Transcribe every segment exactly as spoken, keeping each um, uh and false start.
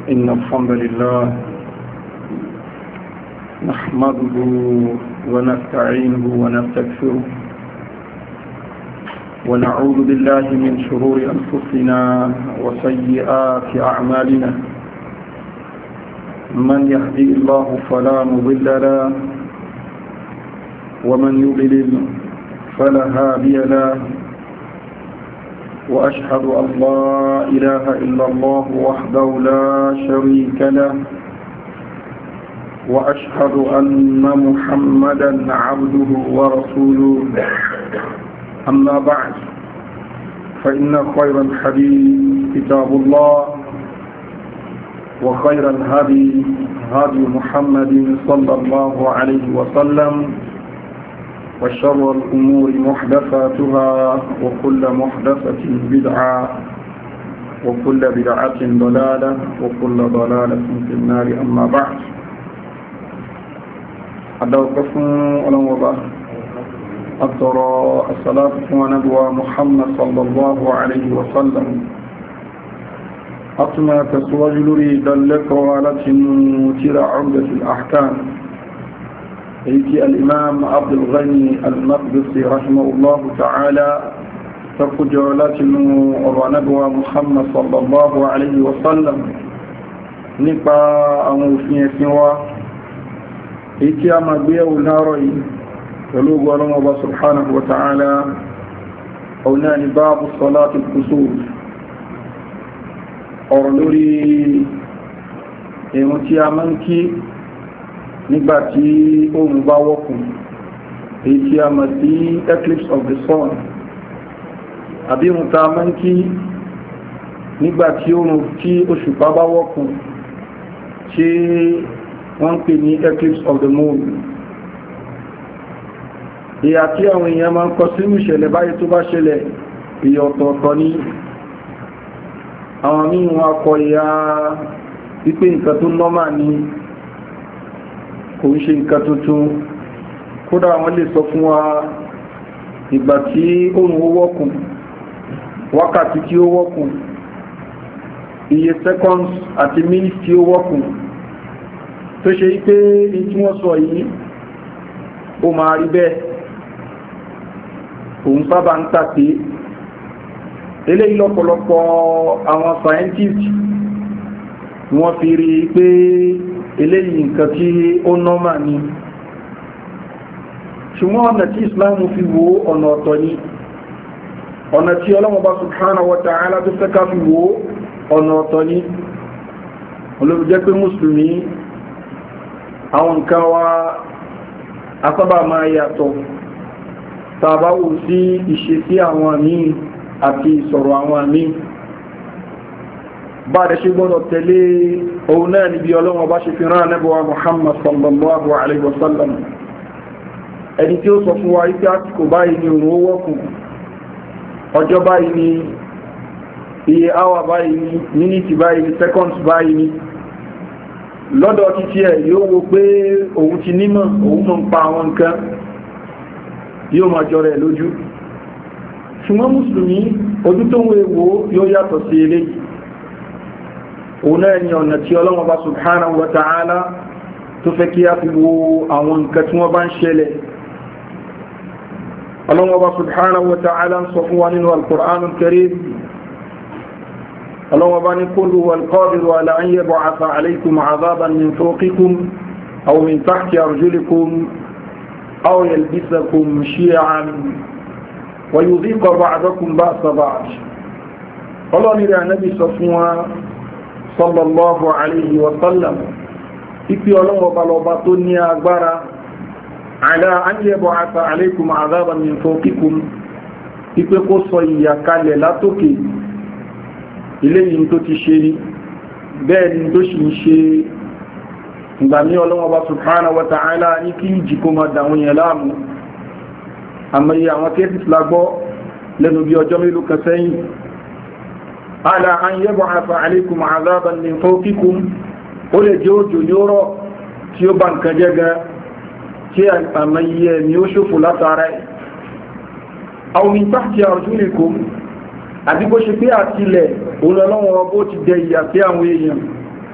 إن الحمد لله نحمده ونستعينه ونستغفره ونعوذ بالله من شرور أنفسنا وسيئات أعمالنا من يهدي الله فلا مضل له ومن يضلل فلا هادي له وأشهد أن لا إله إلا الله وحده لا شريك له وأشهد أن محمدا عبده ورسوله أما بعد فإن خير الحديث كتاب الله وخير الهدي هدي محمد صلى الله عليه وسلم وشر الأمور محدثاتها وكل محدثة بدعة وكل بدعة ضلالة وكل ضلالة في النار. أما بعد أدعوكم ولنوضع أترى الصلاة ونبوى محمد صلى الله عليه وسلم أطمع تسواج لري دلك وعلة ترى عمدة الأحكام يأتي الإمام عبد الغني المقدسي رحمه الله تعالى تقول جولات ونبوى محمد صلى الله عليه وسلم نقا أموفين سوا يأتي أما بيه ناري ولوغ ولما سبحانه وتعالى أولان باب الصلاة الكسوف أولوري يمتي أمانكي nígbàtí oòrùn bá wọ́kùn èyí tí a mọ̀ sí eclipse of the sun àbí ohun tá a mọ̀ kí nígbàtí oòrùn tí òṣùpá bá wọ́kùn tí wọ́n ń pè ní eclipse of the moon. ìyà tí àwọn èèyàn máa ń kọ sínú ìṣẹ̀lẹ̀ báyìí tó bá ṣẹlẹ̀ ìyà ọ̀tọ̀ọ̀tọ̀ ní àwọn míì wọn akọ ìyà wípé nǹkan tó nọ́mà ní kò ń ṣe nǹkan tuntun. kódà wọ́n lè sọ fún wa ìgbà tí oòrùn ó wọ́kùn, wákàtí tí ó wọ́kùn, iye seconds àti minutes tí ó wọ́kùn, tó ṣe pé ní tí wọ́n sọ yìí ó máa rí bẹ́ẹ̀. òun sábà ń tàpé eléyìí lọ́pọ̀lọpọ̀ àwọn scientists wọ́n fi rí pé eléyìí nǹkan tí ó nọ́mà ní, ṣùgbọ́n ọ̀nà tí Islam fi wo ọ̀nà ọ̀tọ̀ ní, ọ̀nà tí Ọlọ́hun subhanahu wa ta'ala tó fẹ́ ká fi wo ọ̀nà ọ̀tọ̀ ní. olóòrùn jẹ́ pé mùsùlùmí àwọn nǹkan wa asábà máa yàtọ̀ tàbáwò sí ìṣesí àwọn àmì àti ìsọ̀rọ̀ àwọn àmì. bá rẹ̀ ṣe gbọ́dọ̀ tẹ̀lé òun náà níbi Ọlọ́hun bá ṣe fi rán Ànábì wa Muhammad sallallahu alaihi wasallam. ẹni tí ó sọ fún wa ipé àsìkò báyìí ni òun ó wọ́kùn, ọjọ́ báyìí ni iye hour báyìí ni mínítì báyìí ni seconds báyìí ni, lọ́dọ̀ títí ẹ̀ yóò wo pé òun ti nímọ̀, òun mọ̀ ń pa àwọn nǹkan, yóò máa jọ rẹ̀ lójú. ṣùgbọ́n mùsùlùmí ojú tó ń wo yóò yàtọ̀ sí eléyìí. òun náà ni ọ̀nà tí Ọlọ́hun bá subhanahu wa ta'ala tó fẹ́ kí a fi wo àwọn nǹkan tí wọ́n bá ń ṣẹlẹ̀. Ọlọ́hun bá subhanahu wa ta'ala ń sọ fún wa nínú al-Qur'an al-Karim. Ọlọ́hun bá ní qul huwa al-qadiru ala an yab'atha alaykum 'adhaban min fawqikum aw min tahti arjulikum aw yalbisakum shi'an wa yudhiqa ba'dakum ba'sa ba'd. Ọlọ́hun ní Ànábì sọ fún wa sallallahu alayhi wa sallam ipi Ọlọ́hun Ọba lọ́ba tó ní agbára ala an yab'atha alaykum 'adhaban min fawqikum, ipe kó sọ ìyà kalẹ̀ látòkè. eléyìí tó ti ṣe ní bẹ́ẹ̀ ni tó ṣì ń ṣe. ìgbà ní Ọlọ́hun Ọba subhanahu wa ta'ala ní kí ìjì kó máa dàwọn yẹn láàmú. àmọ́ àwọn kéfìs lágbọ́ lẹ́nu bí ọjọ́ mélòó kan sẹ́yìn. ala an yab'atha alaykum 'adhaban min fawqikum, ó lè jẹ́ òjò yóò rọ̀ tí ó bá nǹkan jẹ́ gan, tí àmàyẹ ni ó ṣòfò látara ẹ̀. aw min tahti arjulikum, àbí bó ṣe pé àtilẹ̀ òun lọ́wọ́ bó ti dẹ ìyà sí àwọn èèyàn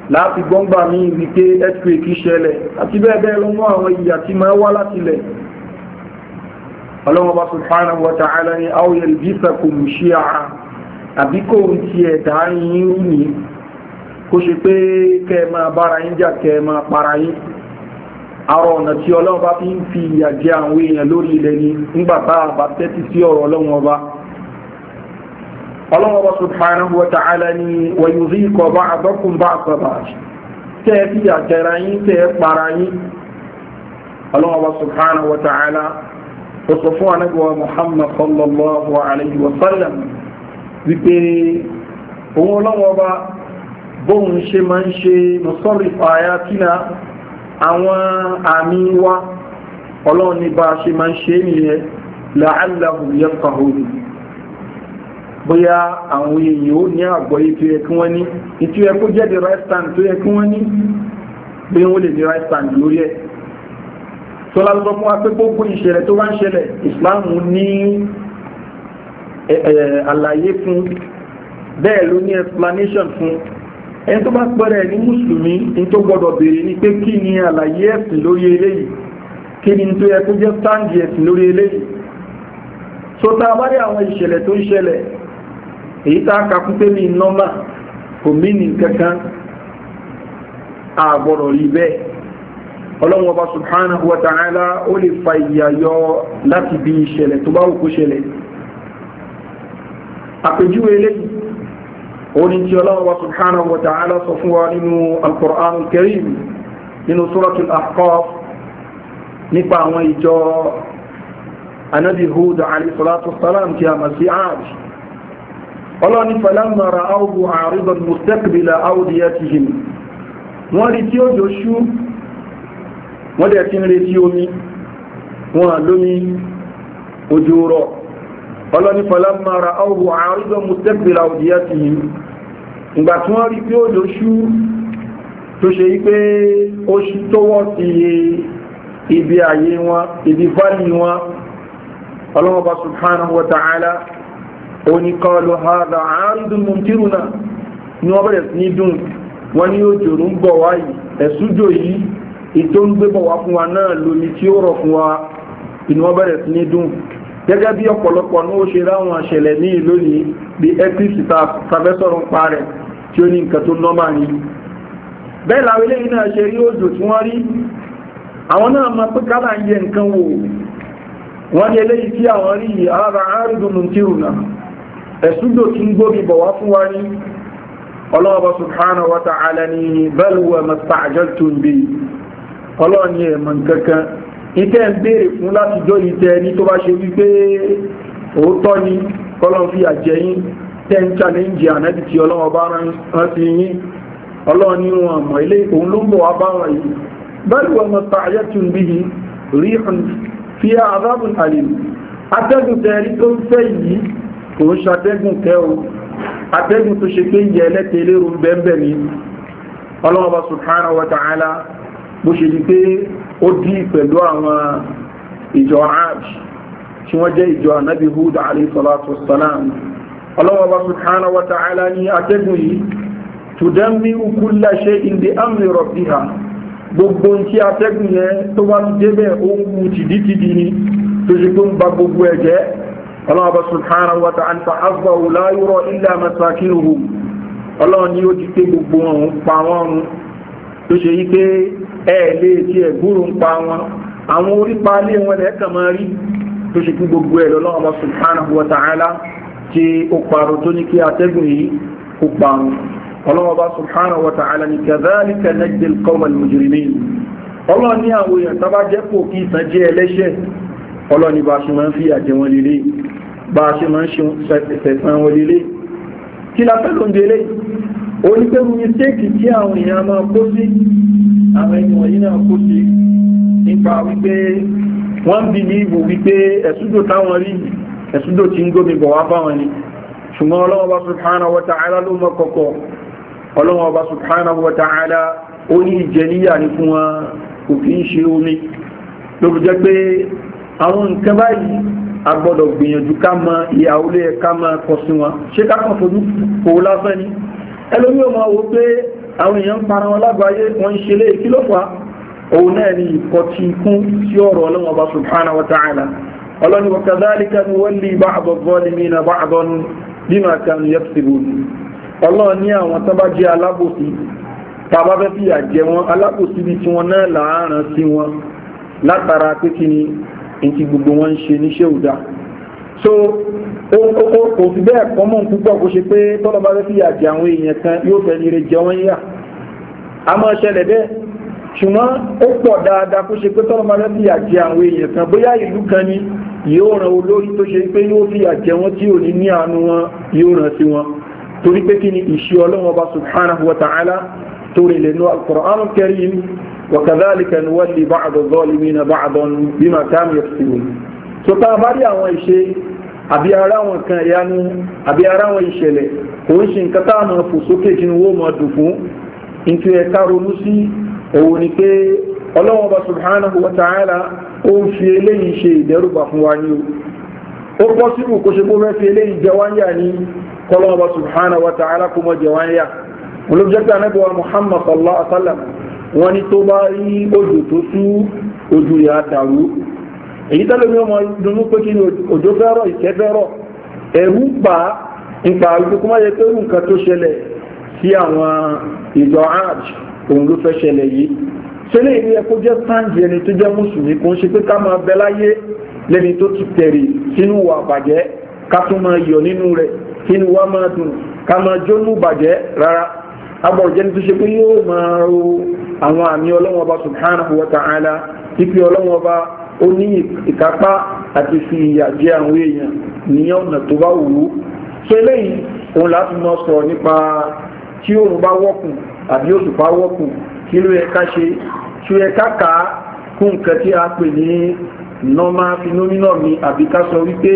láti gbọ́ngbà ní wípé earthquake ṣẹlẹ̀ àti bẹ́ẹ̀ bẹ́ẹ̀ lọ́mọ́ àwọn ìyà tí máa wá láti lẹ̀. Ọlọ́hun Ọba subhanahu wa ta'ala ni aw yalbisakum shi'a àbí kò ń ti ẹ̀dá yín rú ní kó ṣe pé kẹ́ máa bára yín jà kẹ́ máa para yín. Àwọn ọ̀nà tí Ọlọ́hun bá fi ń fi ìyà jẹ àwọn èèyàn lórí ilẹ̀ ni nígbà tá a bá tẹ́tí sí ọ̀rọ̀ Ọlọ́hun Ọba. Ọlọ́hun Ọba subhanahu wa ta'ala ni wa yudhiqa ba'dakum ba'da ba'd tẹ́ fi ìyà jẹra yín tẹ́ para yín. Ọlọ́hun Ọba subhanahu wa ta'ala ó sọ fún Ànábì wa Muhammad sallallahu alayhi wa sallam wípé òun Ọlọ́hun Ọba bóun ṣe máa ń ṣe nusarrif ayatina àwọn àmì wa Ọlọ́hun ní bá ṣe máa ń ṣe nìyẹn la'allahum yafqahun bóyá àwọn èèyàn ó ní àgbọ́yé tó yẹ kí wọ́n ní ìtú yẹ kó jẹ́ the right stand tó yẹ kí wọ́n ní bí wọ́n lè ní right stand lórí ẹ̀. Tọ́lá lọ fún wa pé gbogbo ìṣẹ̀lẹ̀ tó wá ń ṣẹlẹ̀ Islam ní àlàyé fún bẹ́ẹ̀ ló ní explanation fún ẹni tó bá pẹ̀rẹ̀ ní mùsùlùmí ní tó gbọdọ̀ béèrè ní pé kí ni àlàyé ẹ̀sìn lórí eléyìí kí ni tó yẹ kó jẹ́ stand ẹ̀sìn lórí eléyìí. So tá a bá rí àwọn ìṣẹ̀lẹ̀ tó ń ṣẹlẹ̀ èyí tá a kàkún pé ní nọ́mà kò mí ní kankan àgbọ̀rọ̀ rí bẹ́ẹ̀. Ọlọ́hun Ọba subhanahu wa ta'ala ó lè fa ìyàyọ láti bí ìṣẹ̀lẹ̀ tó bá wù kó ṣẹlẹ̀. Àpèjúwe eléyìí orin tí Ọlọ́hun Ọba subhanahu wa ta'ala sọ fún wa nínú al-Qur'an al-Karim nínú suratul Ahqaf nípa àwọn ìjọ Ànábì Hud alayhi salatu wassalam tí a mọ̀ sí Aad. Ọlọ́hun ní falamma ra'awhu 'aridan mustaqbila awdiyatihim wọ́n rí tí ó jọ ṣú wọ́n dẹ̀ tí ń retí omi wọn lómi ojú rọ̀. Ọlọ́ni falamma ra'awhu 'aridan mustaqbila awdiyatihim ìgbà tí wọ́n rí pé ó lò ṣú tó ṣe yí pé ó ṣú tó wọ́ sí ibi ààyè wọn ibi fálì wọn. Ọlọ́hun Ọba subhanahu wa ta'ala ó ní qalu hadha 'aridun mumtiruna ní wọ́n bẹ̀rẹ̀ sí ní dùn wọ́n ní òjò ń bọ̀ wáyìí ẹ̀sùjò yìí ìtò ń gbé bọ̀ wá fún wa náà lómi tí ó rọ̀ fún wa inú wọn bẹ̀rẹ̀ sí ní dùn gẹ́gẹ́ bí ọ̀pọ̀lọpọ̀ ní ó ṣe ráwọn àṣẹlẹ̀ ní ìlú ní bí eclipse ta professor ń pa rẹ̀ tí ó ní nǹkan tó nọ́mà ní. Bẹ́ẹ̀ làwọn eléyìí náà ṣe rí òjò tí wọ́n rí àwọn náà máa pé kálà ń yẹ nǹkan wò wọ́n ní eléyìí tí àwọn rí yìí ara àárídùn mumtiruna ẹ̀sùdò tí ń gbóbi bọ̀ wá fún wa ní. Ọlọ́hun subhanahu wa ta'ala ni bal huwa masta'jaltum bihi ọlọ́ni ẹ̀mọ̀ kankan ìtẹ́ ń béèrè fún láti jọ ìtẹ́ ní tó bá ṣe wípé òótọ́ ni kọ́lọ́n fi àjẹyìn tẹ́ ń challenge ànábì tí ọlọ́wọ́ bá rán sí yín ọlọ́ni wọn àmọ́ ilé òun ló ń bọ̀ wá bá wọn yìí bal huwa masta'jaltum bihi rihun fiha adhabun alim atẹ́gùn tẹ́rí tó ń fẹ́ yìí kò ń ṣàtẹ́gùn kẹ́ o atẹ́gùn tó ṣe pé yẹ ẹlẹ́tẹ̀ lérò bẹ́ẹ̀ bẹ́ẹ̀ ni Ọlọ́hun subhanahu wa ta'ala bó ṣe di pé ó dí pẹ̀lú àwọn ìjọ Aad tí wọ́n jẹ́ ìjọ Ànábì Hud alayhi salatu wassalam. Ọlọ́hun subhanahu wa ta'ala ní atẹ́gùn yìí tudammiru kulla shay'in bi amri rabbiha gbogbo tí atẹ́gùn yẹn tó wá ti débẹ̀ ó ń wú tìdítìdí ni tó ṣe tó ń ba gbogbo ẹ̀jẹ̀. Ọlọ́hun subhanahu wa ta'ala fa asbahu la yura illa masakinuhum Ọlọ́hun ni ó ti pé gbogbo wọn pa wọn tó ṣe yí pé ẹ̀ẹ́lé tí ẹ̀gbúrú ń pa wọn àwọn orípa alé wọn lẹ́ẹ̀kàn máa rí tó ṣe kí gbogbo ẹ̀ lọ́wọ́ Ọba subhanahu wa ta'ala tí ó parọ́ tó ní kí atẹ́gùn yìí kó parun. Ọlọ́hun Ọba subhanahu wa ta'ala ní kadhalika najzi al-qawma al-mujrimin. Ọlọ́hun ní àwọn èèyàn tó bá jẹ́ kò kí ìsàn jẹ́ ẹlẹ́ṣẹ̀ Ọlọ́hun ní bá ṣe máa ń fi àjẹ wọn lílé bá ṣe máa ń ṣẹ̀san wọn lílé. Kí la fẹ́ ló ń délé onípẹ̀rù mistake tí àwọn èèyàn máa kó sí àwọn ẹni wọ̀nyí náà kó sí nípa wípé wọ́n bí ní ìbò wípé ẹ̀sùdò táwọn rí ẹ̀sùdò tí ń gómi bọ̀ wá báwọn ni ṣùgbọ́n Ọlọ́hun Ọba subhanahu wa ta'ala ló mọ́ kọ̀kọ̀ Ọlọ́hun Ọba subhanahu wa ta'ala ó ní ìjẹníyà ní fún wọn kò kí ń ṣe omi ló fi jẹ́ pé àwọn nǹkan báyìí a gbọ́dọ̀ gbìyànjú ká mọ ìyàwó lé ká máa kọ sí wọn ṣé ká kàn fojú kò lásán ni ẹlòmí ò máa wò pé àwọn èèyàn para wọn lágbàáyé wọ́n ń ṣe lé kí ló fà òun náà ni ìkọtí kún sí ọ̀rọ̀ Ọlọ́hun Ọba subhanahu wa ta'ala ọlọ́ni wa kadhalika nuwalli ba'da adh-dhalimina ba'dan bima kanu yaksibun ọlọ́run ní àwọn tó bá jẹ́ alábòsí tàbá fẹ́ fi àjẹ wọn alábòsí bí tí wọn náà láàárán sí wọn látara pé kí ni ìtì gbogbo wọn ń ṣe níṣẹ́ òdá so kò fi bẹ́ẹ̀ kọ́mọ̀ púpọ̀ kó ṣe pé tọ́lọ́ bá fẹ́ fi àjẹ àwọn èèyàn kan yóò fẹ́ ní jẹ wọ́n yà a máa ṣẹlẹ̀ bẹ́ẹ̀ ṣùgbọ́n ó pọ̀ dáadáa kó ṣe pé tọ́lọ́ bá fẹ́ fi àjẹ àwọn èèyàn kan bóyá ìlú kan ni yóò ràn olórí tó ṣe pé yóò fi àjẹ wọn tí ò ní ní àánú wọn yóò ràn sí wọn torí pé kí ni ìṣẹ́ Ọlọ́hun Ọba subhanahu wa ta'ala torí lè nú al-Qur'an al-Karim wa kadhalika nuwalli ba'da adh-dhalimina ba'dan bima kanu yaksibun so ta bá rí àwọn ìṣe àbí ara wọn kan ìyanu àbí ara wọn ìṣẹ̀lẹ̀ kò ń ṣe nǹkan táwọn ọmọ fò sókè kí ni wọ́n mọ̀ dùn fún nítorí ẹ̀ka ronú sí òun ni pé Ọlọ́hun Ọba subhanahu wa ta'ala ó ń fi eléyìí ṣe ìdẹ́rùbà fún wa ní o ó pọ́ síbù kó ṣe kó fẹ́ fi eléyìí jẹ wáyà ní kọlọ́ọ̀bá subhanahu wa ta'ala kó mọ́ jẹ wáyà olóòjẹ́gbẹ́ anábíwá Muhammad sallallahu alaihi wasallam wọ́n ní tó bá rí òjò tó tú ojú ya dàrú èyí tẹ́lẹ̀ mi ọmọ dunú pé kí ni òjò fẹ́rọ̀ ìkẹ́ fẹ́rọ̀ ẹ̀rú pa nípa ìgbókú máa yẹ pé nǹkan tó ṣẹlẹ̀ sí àwọn ìjọ hajj òun ló fẹ́ ṣẹlẹ̀ yìí ṣẹlẹ̀ ìlú ẹkọ́ jẹ́ sáǹjì ẹni tó jẹ́ mùsùlùmí kò ń ṣe pé ká máa bẹ láyé lẹ́ni tó ti tẹ̀rì sínú wà bàjẹ́ ká tún máa yọ̀ nínú rẹ̀ kí ni wá máa dùn ká máa jónú bàjẹ́ rárá agbọ̀jẹ́ni tó ṣe pé yóò máa ro àwọn àmì Ọlọ́hun Ọba subhanahu wa ta'ala ipi Ọlọ́hun Ọba ó ní ìkápá àti fi ìyà jẹ àwọn èèyàn ní ọ̀nà tó bá wù ú ṣe lẹ́yìn òun láti mọ́ sọ̀rọ̀ nípa tí òun bá wọ́kùn àbí òṣùpá wọ́kùn kí ló yẹ ká ṣe tí ó yẹ ká kà á kún nǹkan tí a pè ní normal phenomenon ni àbí ká sọ wípé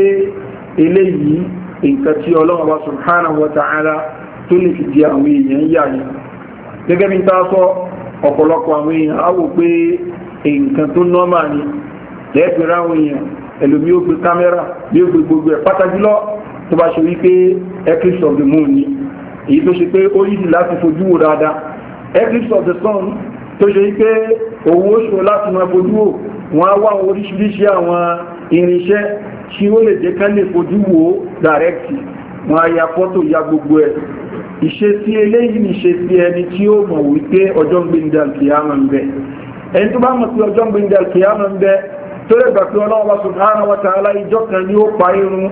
eléyìí nǹkan tí Ọlọ́hun Ọba subhanahu wa ta'ala tó lè fi di àwọn èèyàn yà ní gẹ́gẹ́ bí ta sọ ọ̀pọ̀lọpọ̀ àwọn èèyàn á wò pé nǹkan tó normal ni lẹ́ẹ̀pẹ̀rẹ̀ àwọn èèyàn ẹlòmí ó gbé kámẹ́rà bí ó gbé gbogbo ẹ̀ pàtàkì lọ tó bá ṣe wípé eclipse of the moon ni èyí tó ṣe pé ó yìí láti fojú wò dáadáa eclipse of the sun tó ṣe wípé owó ṣò láti máa fojú wò wọ́n á wá oríṣiríṣi àwọn irinṣẹ́ tí ó lè jẹ́ ká lè fojú wò direct wọ́n á ya fọ́tò ya gbogbo ẹ̀ ìṣe sí eléyìí ní ṣe sí ẹni tí ó mọ̀ wípé ọjọ́ ń gbé ní dàlkìyàmọ̀ ń bẹ ẹni tó bá mọ̀ pé ọjọ́ ń gbé ní dàlkìyàmọ̀ ń bẹ tó lè gbà pé Ọlọ́hun subhanahu wa ta'ala ìjọ kan ní ó pa irun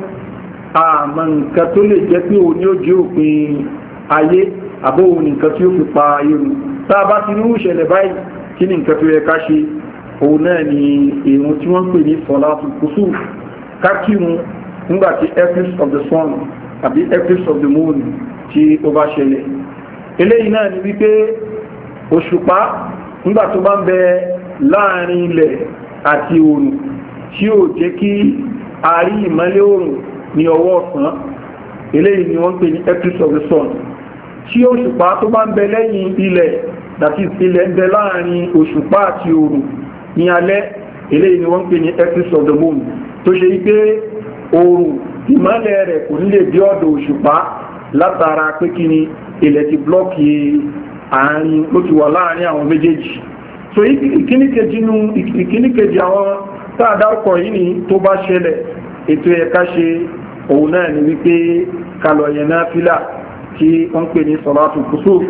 àmọ́ nǹkan tó lè jẹ́ pé òun ni ó jẹ́ òpin ayé àbó òun nǹkan tí ó fi pa irun tá a bá ti ní ìṣẹ̀lẹ̀ báyìí kí ni nǹkan tó yẹ ká ṣe òun náà ni ìrun tí wọ́n ń pè ní salatul kusuf ká kírun nígbà tí eclipse of the sun àbí eclipse of the moon tí ó bá ṣẹlẹ̀ eléyìí náà ni wípé òṣùpá nígbà tó bá ń bẹ láàrin ilẹ̀ àti oòrùn tí ó jẹ́ kí a rí ìmọ́lẹ̀ oòrùn ní ọwọ́ ọ̀sán eléyìí ni wọ́n pè ní eclipse of the sun tí òṣùpá tó bá ń bẹ lẹ́yìn ilẹ̀ dàtí ilẹ̀ ń bẹ láàrin òṣùpá àti oòrùn ní alẹ́ eléyìí ni wọ́n pè ní eclipse of the moon tó ṣe wípé oòrùn ìmọ́lẹ̀ rẹ̀ kò ní lè dé ọ̀dọ̀ òṣùpá látara pé kí ni ilẹ̀ ti blọ́ọ̀kì àárín ló ti wà láàrin àwọn méjèèjì so ìkíníkejì àwọn tààdárùkọ̀ yìí ni tó bá ṣẹlẹ̀ ètò ẹ̀ká ṣe òun náà ni wípé kalọ̀yẹ̀ náà fílà tí wọ́n pè ní salatul kusuf.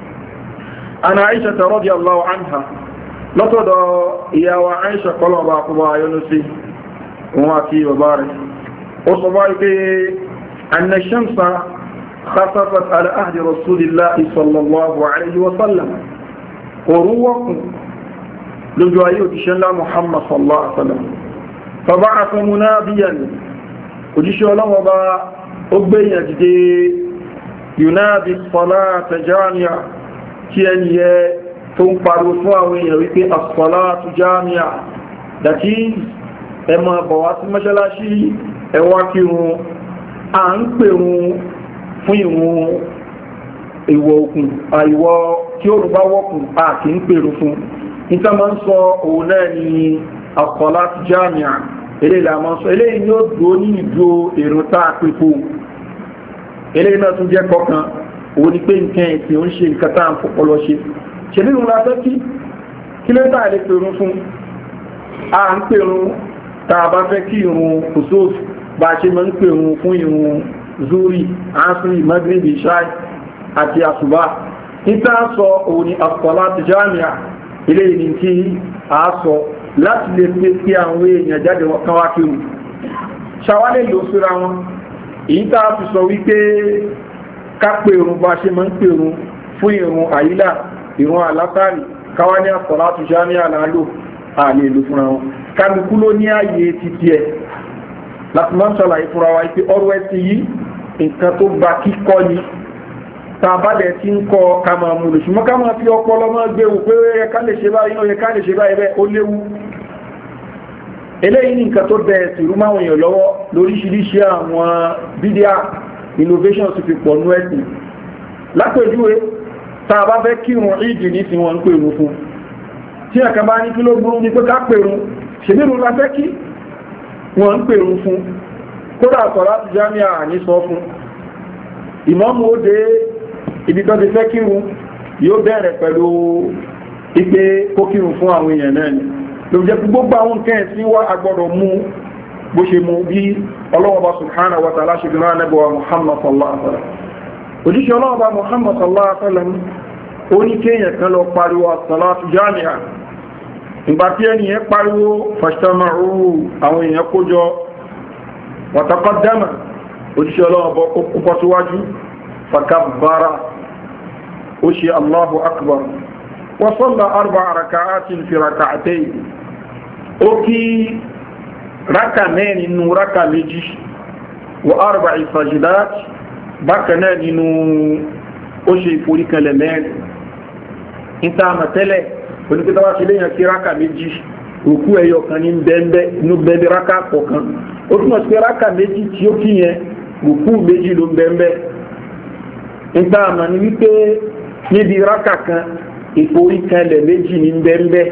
ana Aisha radiyallahu anha lọ́tọ̀dọ̀ ìyàwó Aisha kọlọ̀bà kúbà ayọ́nú sí wọn àti bàbá rẹ̀ ó sọ bá wípé anna shamsa khasafat ala ahdi rasulillahi sallallahu alaihi wasallam òrùn wọ́kùn lójú ayé òjíṣẹ́ ńlá Muhammad sallallahu alaihi wasallam faba'atha munadiyan òjíṣẹ́ ọlọ́wọ́ bá ó gbéyàn dìde yunadi salata jami'a tí ẹni yẹ tó ń pariwo fún àwọn èèyàn wípé as-salatu jami'a dàtí ẹ máa bọ̀ wá sí mọ́ṣáláṣí ẹ wá kírun à ń pèrun fún ìrun ìwọ̀ òkun àìwọ̀ tí ó rúbá wọ́kùn à kì ń pèrun fún níta máa ń sọ òun náà ni as-salatu jami'a eléyìí la máa ń sọ eléyìí ni ó dúró ní ìdúró èrò tá a pè fún eléyìí náà tún jẹ́ kọ̀kan òun ni pé nǹkan ẹ̀sìn ó ń ṣe nǹkan tá à ń fọpọlọ ṣe ṣe nínú la fẹ́ kí kí ló tà lè pèrún fún a ń pèrún tá a bá fẹ́ kí irun kùsùf bá a ṣe máa ń pèrún fún irun zuri asiri magribi shai àti àsùbá níta sọ òun ni as-salat jami'a ilé ìní tí a sọ láti lè pé kí àwọn èèyàn jáde kan wá kírun ṣàwálẹ̀ ló síra wọn èyí tá a fi sọ wípé ká pèrún bá ṣe máa ń pèrún fún ìrun àyílà ìrun àlásàrì káwá ní as-salatu jami'a àlálò àlè ìlú fúnra wọn kálukú ló ní ààyè títí ẹ̀ láti máa ń ṣàlàyé fúnra wa pé ọ̀rọ̀ ẹ̀sìn yìí nǹkan tó gba kíkọ́ ni tá a bá dẹ̀ ti ń kọ́ ká máa mú lò ṣùgbọ́n ká máa fi ọpọlọ máa gbé wò pé ó yẹ ká lè ṣe báyìí ó yẹ ká lè ṣe báyìí bẹ́ẹ̀ ó léwu eléyìí ní nǹkan tó bẹ̀ẹ̀ sí rúmáwọn èèyàn lọ́wọ́ lóríṣiríṣi àwọn bídíà innovation ti fi pọ̀ nú ẹ̀sìn lápèjúwe tá a bá fẹ́ kírun ìdì ní tí wọ́n ń pèrún fún tí ẹ̀ka bá ní kí ló burú ní pé ká pèrún ṣèbírun la fẹ́ kí wọ́n ń pèrún fún kódà sọ̀rọ̀ láti jámíà ní sọ fún ìmáàmù ó dé ibi tó ti fẹ́ kírun yóò bẹ̀rẹ̀ pẹ̀lú ipe kó kírun fún àwọn èèyàn náà ni ló jẹ́ pé gbogbo àwọn nǹkan ẹ̀sìn wá agbọ́dọ̀ mú bó ṣe mú bí ọlọ́wọ́ba subhanahu wa ta'ala ṣe gbìnà nẹ́bọ̀wà Muhammad sallallahu alaihi wa sallam òjíṣẹ́ ọlọ́wọ́ba Muhammad sallallahu alaihi wa sallam ó ní kéèyàn kan lọ pariwo as-salatu jami'a ìgbà tí ẹnìyẹn pariwo fashtama'u àwọn èèyàn kójọ wa taqaddama òjíṣẹ́ ọlọ́wọ́ba ó bọ́ síwájú fakabbara ó ṣe Allahu akbar wa salla arba'a raka'atin fi raka'atayn ó kí raka mẹ́rin nínú raka méjì wa arba'i sajidat bákan náà nínú ó ṣe ìforíkanlẹ̀ mẹ́rin níta àmàtẹ́lẹ̀ oníkẹta wá sí léyàn kí raka méjì òkú ẹyọ kan ní bẹ́ẹ̀bẹ́ inú bẹ́ẹ̀bẹ́ raka kọ̀ọ̀kan ó túnmọ̀ sí raka méjì tí ó kí yẹn òkú méjì ló bẹ́ẹ̀bẹ́ níta àmà ní wípé níbi raka kan ìforíkanlẹ̀ méjì ní bẹ́ẹ̀bẹ́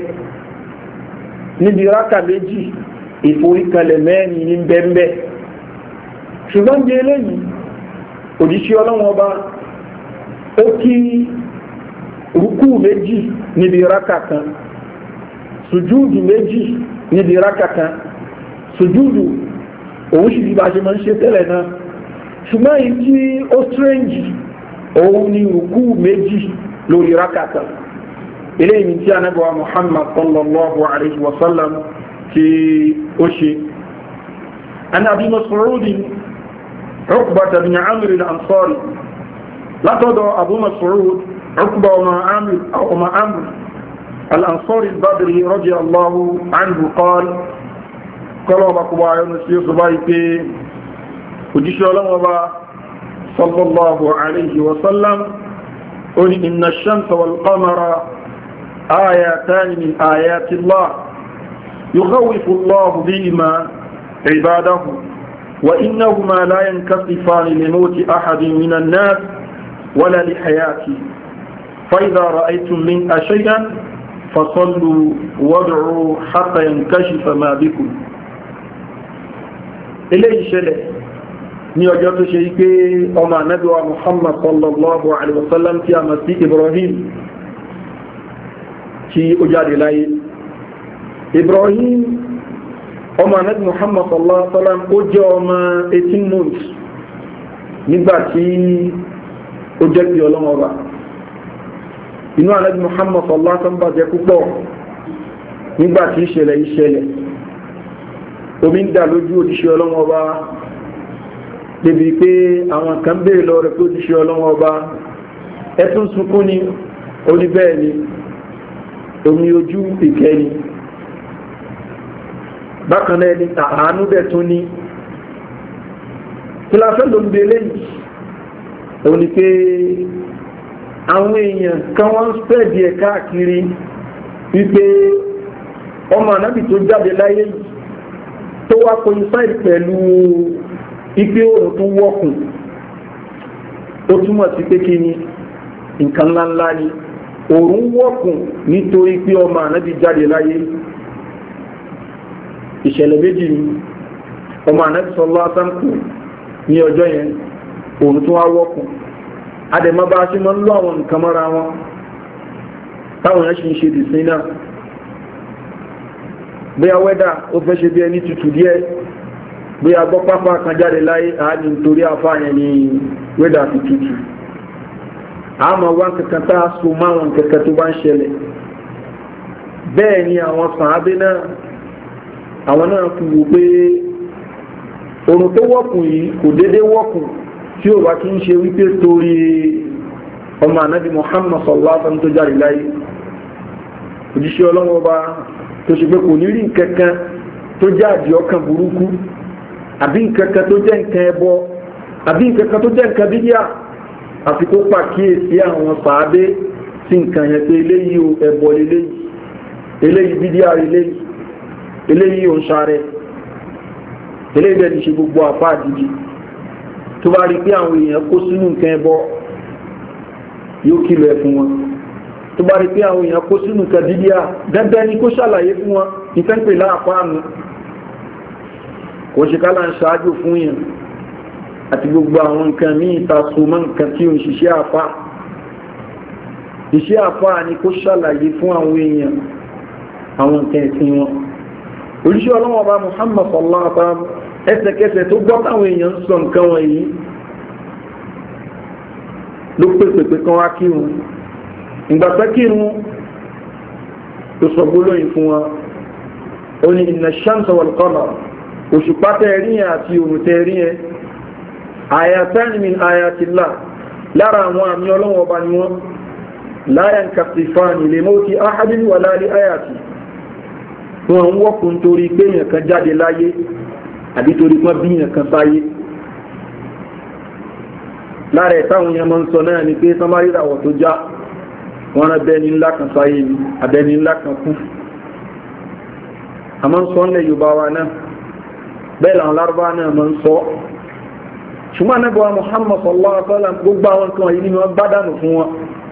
níbi raka méjì ìforíkalẹ̀ mẹ́rin ní bẹ́ẹ̀bẹ́ ṣùgbọ́n jẹ́ eléyìí òjíṣẹ́ ọlọ́wọ́ ọba ó kí rúkú méjì níbi rákà kan sùjúùdù méjì níbi rákà kan sùjúùdù òun sì bí bá ṣe máa ń ṣe tẹ́lẹ̀ náà ṣùgbọ́n èyí tí ó strange òun ni rúkú méjì lórí rákà kan eléyìí tí ànábì wa Muhammad sallallahu alayhi wa sallam في أشي أنا أبي مسعود عقبة بن عامر الأنصاري لا تدع أبو مسعود عقبة وما عامر أو ما عامر الأنصاري البدري رضي الله عنه قال قال أبو يونس يوسف وجيش الله صلى الله عليه وسلم قل إن الشمس والقمر آياتان من آيات الله يخوف الله بهما عباده وإنهما لا ينكسفان لموت أحد من الناس ولا لحياته فإذا رأيتم منها شيئا فصلوا وادعوا حتى ينكشف ما بكم إليه شلع ní ọjọ́ tó ṣe pé ọmọ ànábì wa Muhammad sallallahu alaihi wasallam tí a mọ̀ sí Ibrahim tí ó jáde láyé Ibrahim ọmọ ànábì Muhammad sallallahu alaihi wasallam ó jẹ́ ọmọ eighteen months nígbàtí ó jẹ́ pí ọlọ́mọ ọba inú ànábì Muhammad sallallahu alaihi wasallam bàjẹ́ púpọ̀ nígbàtí ìṣẹ̀lẹ̀ ìṣẹ̀lẹ̀ omi ń dà lójú òjíṣẹ́ ọlọ́mọ ọba débi pé àwọn kan béèrè lọ rẹ̀ pé òjíṣẹ́ ọlọ́mọ ọba ẹtún sunkún ni oníbẹ̀ẹ́ ni omi ojú ìkẹ́ ni bákan náà ní àánú bẹ̀ tún ní kí la fẹ́ ló ń belé yìí òun ni pé àwọn èèyàn kan wọ́n ń spread ẹ̀ káàkiri wípé ọmọ ànábì tó jáde láyé yìí tó wá coincide pẹ̀lú ipe oòrùn tó wọ́kùn ó túmọ̀ sí pé kí ni nǹkan ńláńlá ni oòrùn wọ́kùn nítorí pé ọmọ ànábì jáde láyé ìṣẹ̀lẹ̀ méjì ni ọmọ ànábì sallallahu alaihi wasallam ní ọjọ́ yẹn oòrùn tó wá wọ́kùn adẹ̀mọ́ bá ṣe mọ́ ń lọ àwọn nǹkan mọ́ra wọn táwọn yẹn ṣe ń ṣe dìsín náà bóyá wẹ́dà ó fẹ́ ṣe bí ẹni tutù díẹ̀ bóyá gbọ́ pápá kan jáde láyé àádì nítorí àfáàyàn ni wẹ́dà fi tutù àmọ́ wá kankan tá a so máwọn kankan tó bá ń ṣẹlẹ̀ bẹ́ẹ̀ ni àwọn sàábé náà àwọn náà fi wò pé oòrùn tó wọ́kùn yìí kò dédé wọ́kùn tí ó wá kí ń ṣe wípé torí ọmọ ànábì Muhammad sallallahu alaihi wasallam tó jáde láyé òjíṣẹ́ ọlọ́wọ́ bá tó ṣe pé kò ní rí nǹkankan tó jáde ọkàn burúkú àbí nǹkankan tó jẹ́ nǹkan ẹbọ àbí nǹkankan tó jẹ́ nǹkan bídíà àfi kó pàkíyèsí àwọn sàábé sí nǹkan yẹn pé eléyìí ẹbọ eléyìí eléyìí bídíà eléyìí eléyìí ò ń ṣàrẹ eléyìí bẹ́ẹ̀ ni ṣe gbogbo àpá àdìjì tó bá rí pé àwọn èèyàn kó sínú nǹkan ẹbọ yóò kìlọ̀ ẹ̀ fún wọn tó bá rí pé àwọn èèyàn kó sínú nǹkan bídíà dandan ni kó ṣàlàyé fún wọn nǹkan pè láàpá àmì kò ṣe ká là ń ṣáájú fún yẹn àti gbogbo àwọn nǹkan míì ta so mọ́ nǹkan tí ó ń ṣiṣẹ́ àfá iṣẹ́ àfá ni kó ṣàlàyé fún àwọn èèyàn àwọn nǹkan ẹ̀sìn wọn olùṣẹ́ ọlọ́wọ́ bá Muhammad sallallahu alaihi wasallam ẹsẹ̀kẹsẹ̀ tó gbọ́ táwọn èèyàn ń sọ nǹkan wọ̀nyí ló pèpèpè kan wá kírun ìgbàgbẹ́ kírun tó sọ gbólóyìn fún wọn ó ní inna ash-shamsa wal-qamar òṣùpá tẹ́ẹ̀rí yẹn àti òrùn tẹ́ẹ̀rí yẹn ayatan min ayatillah lára àwọn àmì ọlọ́wọ́ ọba ni wọ́n la yankasifani li mawti ahadin wala li ayati wọn ń wọ́kùn torí pé èèyàn kan jáde láyé àbí torí pọ́n bí èèyàn kan sáyé lára ẹ̀táwọn èèyàn máa ń sọ náà ni pé sọmárì ìràwọ̀ tó já wọn abẹ́ni ńlá kan sáyé ni abẹ́ni ńlá kan kú a máa ń sọ ńlẹ̀ Yorùbá wa náà bẹ́ẹ̀ làwọn lárúbá náà máa ń sọ ṣùgbọ́n anábọ̀wá Muhammad sallallahu alaihi wasallam gbogbo àwọn kan yìí ni wọ́n bá dànù fún wọn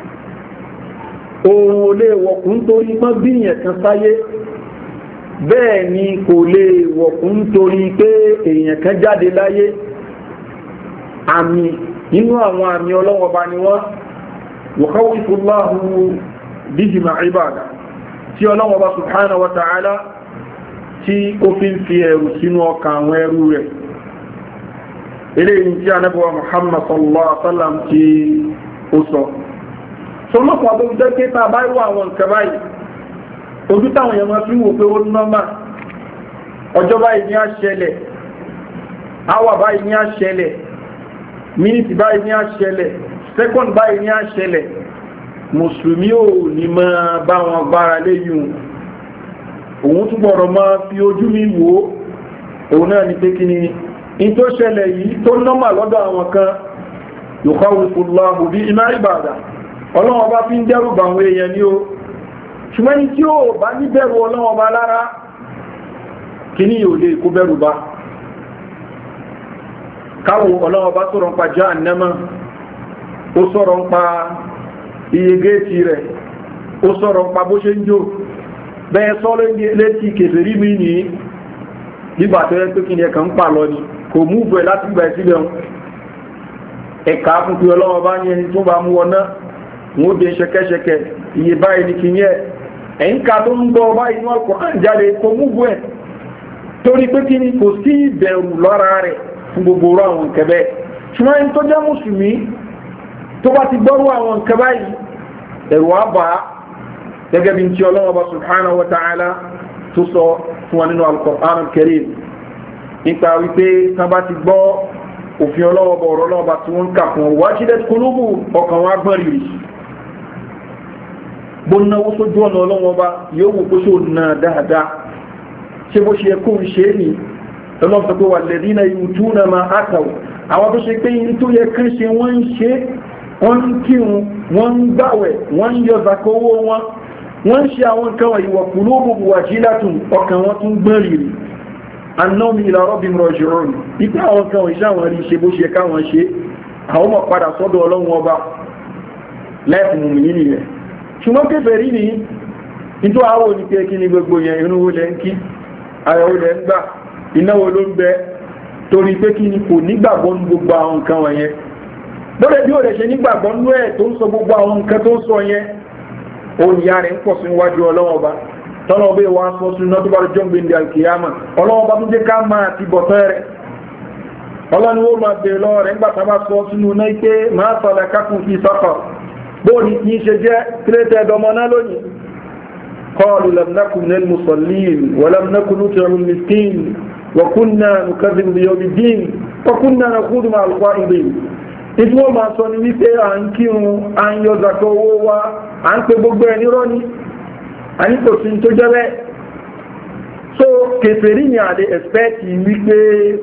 oòrùn olè wọ̀kùn torí pọ́n bí èèyàn kan sáyé bẹ́ẹ̀ ni kò lè wọ̀kùn torí pé èèyàn kan jáde láyé àmì nínú àwọn àmì ọlọ́wọ́ bá ni wọ́n yukhawwifullahu bihima ibada tí ọlọ́wọ́ bá subhanahu wa ta'ala tí ó fi ń fi ẹ̀rù sínú ọkàn àwọn ẹrú rẹ̀ eléyìí tí ànábì wa Muhammad sallallahu alaihi wasallam tí ó sọ sọlọ́pọ̀ àbúrú jẹ́ pé tàbá irú àwọn nǹkan báyìí ojú táwọn èèyàn máa fi wò pé ó nọ́mà ọjọ́ báyìí ní àṣẹlẹ̀ áwà báyìí ní àṣẹlẹ̀ mínítì báyìí ní àṣẹlẹ̀ sẹ́kọ̀nd báyìí ní àṣẹlẹ̀ mùsùlùmí ò ní máa bá wọn gbára léyìn òun túbọ̀rọ̀ máa fi ojú mi wò òun náà ni pé kí ni in tó ṣẹlẹ̀ yìí tó nọ́mà lọ́dọ̀ àwọn kan yukhawwifullahu bihima ibada ọlọ́wọ́ bá fi ń dẹ́rù bà àwọn èèyàn ní o ṣùgbọ́n ní tí ó bá ní bẹ̀rù ọlọ́wọ́ bá lára kí ní yóò lè kó bẹ̀rù bá káwò ọlọ́wọ́ bá sọ̀rọ̀ ń pa Jahannama ó sọ̀rọ̀ ń pa iye géètì rẹ̀ ó sọ̀rọ̀ ń pa bó ṣe ń jò bẹ́ẹ̀ sọ́lọ́ létí kèfèrí mi ní nígbà tó yẹ pé kí ni ẹ̀kà ń pa lọ ni kò mú bẹ̀ láti gbà síbẹ̀ ẹ̀ka fún pé ọlọ́wọ́ bá yẹn tó bá mú wọn náà wọ́n dé ṣẹkẹ́ṣẹkẹ́ iye báyìí ní kìí ẹ̀ ẹ̀yìnká tó ń gbọ́ báyìí ní Al-Qur'an jáde kò múgbó ẹ̀ torí pé kí ni kò sí ìbẹ̀rù lọ́ra rẹ̀ fún gbogbo orú àwọn nǹkan bẹ́ẹ̀ ṣùgbọ́n ẹni tó jẹ́ mùsùlùmí tó bá ti gbọ́rú àwọn nǹkan báyìí ẹ̀rù á bà á gẹ́gẹ́ bí tí Ọlọ́hun Ọba subhanahu wa ta'ala tó sọ fún wa nínú Al-Qur'an al-Karim nípa wípé tán bá ti gbọ́ òfin Ọlọ́hun Ọba ọ̀rọ̀ Ọlọ́hun Ọba tí wọ́n ń kà fún wajilat qulubu ọkàn wa gbọ́n rírì gbónáwó sójú ọ̀nà ọlọ́wọ́ bá yóò wò kó ṣe òdìnà dáadáa ṣe bó ṣe kó ń ṣe ní ọlọ́pàá pé wà lẹ́dínà yutuna ma ataw àwọn tó ṣe pé yìí tó yẹ kán ṣe wọ́n ń ṣe wọ́n ń kírun wọ́n ń gbàwẹ̀ wọ́n ń yọ zakowó wọn wọ́n ń ṣe àwọn nǹkan wọ̀nyí wa qulubuhum wajilatun ọkàn wọn tún gbọ́n rírì annahum ila rabbihim raji'un ipa àwọn kan wọ̀nyí sáwọn rí ṣe bó ṣe káwọn ṣe àwọn ọmọ padà sọ́dọ̀ ọlọ́wọ́ ọba láìpù mú mi nìyẹn ṣùgbọ́n kéfèrí ní ìtò àwọ̀ ní pé kí ní gbogbo yẹn inú olè ń kí ayọ̀ olè ń gbà ináwó ló ń bẹ torí pé kí ní kò nígbàgbọ́ ní gbogbo àwọn nǹkan wọ̀nyẹn bọ́dẹ̀ bí ó rẹ̀ ṣe nígbàgbọ́ nú ẹ̀ tó ń sọ gbogbo àwọn nǹkan tó ń sọ yẹn òun ìyá rẹ̀ ń pọ̀ sí iwájú ọlọ́wọ́ ọba tọ́lọ́ ọba ìwà sọ sí iná tó bá jọ́ gbèndé àkìyàmà ọlọ́wọ́ ọba tó jẹ́ ká máa ti bọ̀tẹ́ rẹ̀ ọlọ́ni ó máa bèèrè lọ́wọ́ rẹ̀ nígbà tá a bá sọ sínú iná ike máa sọ̀rọ̀ kákùn fi sọ́kọ̀ bóòní kì í ṣe jẹ́ kírétẹ̀ ẹ̀dọ́mọ náà lónìí kọ́ọ̀lù lamnakun nel musallin wà lamnakun nutrimu miskin wà kúnnà nukazin biyomi dín wà kúnnà na kúrò máa lùkwá ìgbé ìtí wọ́n máa sọ ní wípé à ń kírun à ń yọ zàkọ owó wa à ń pe gbogbo ẹ̀ nírọ́ ni a ní kò sí tó jẹ́ bẹ́ẹ̀ so kèfèrí ni àdé ẹ̀spẹ́ẹ̀tì wípé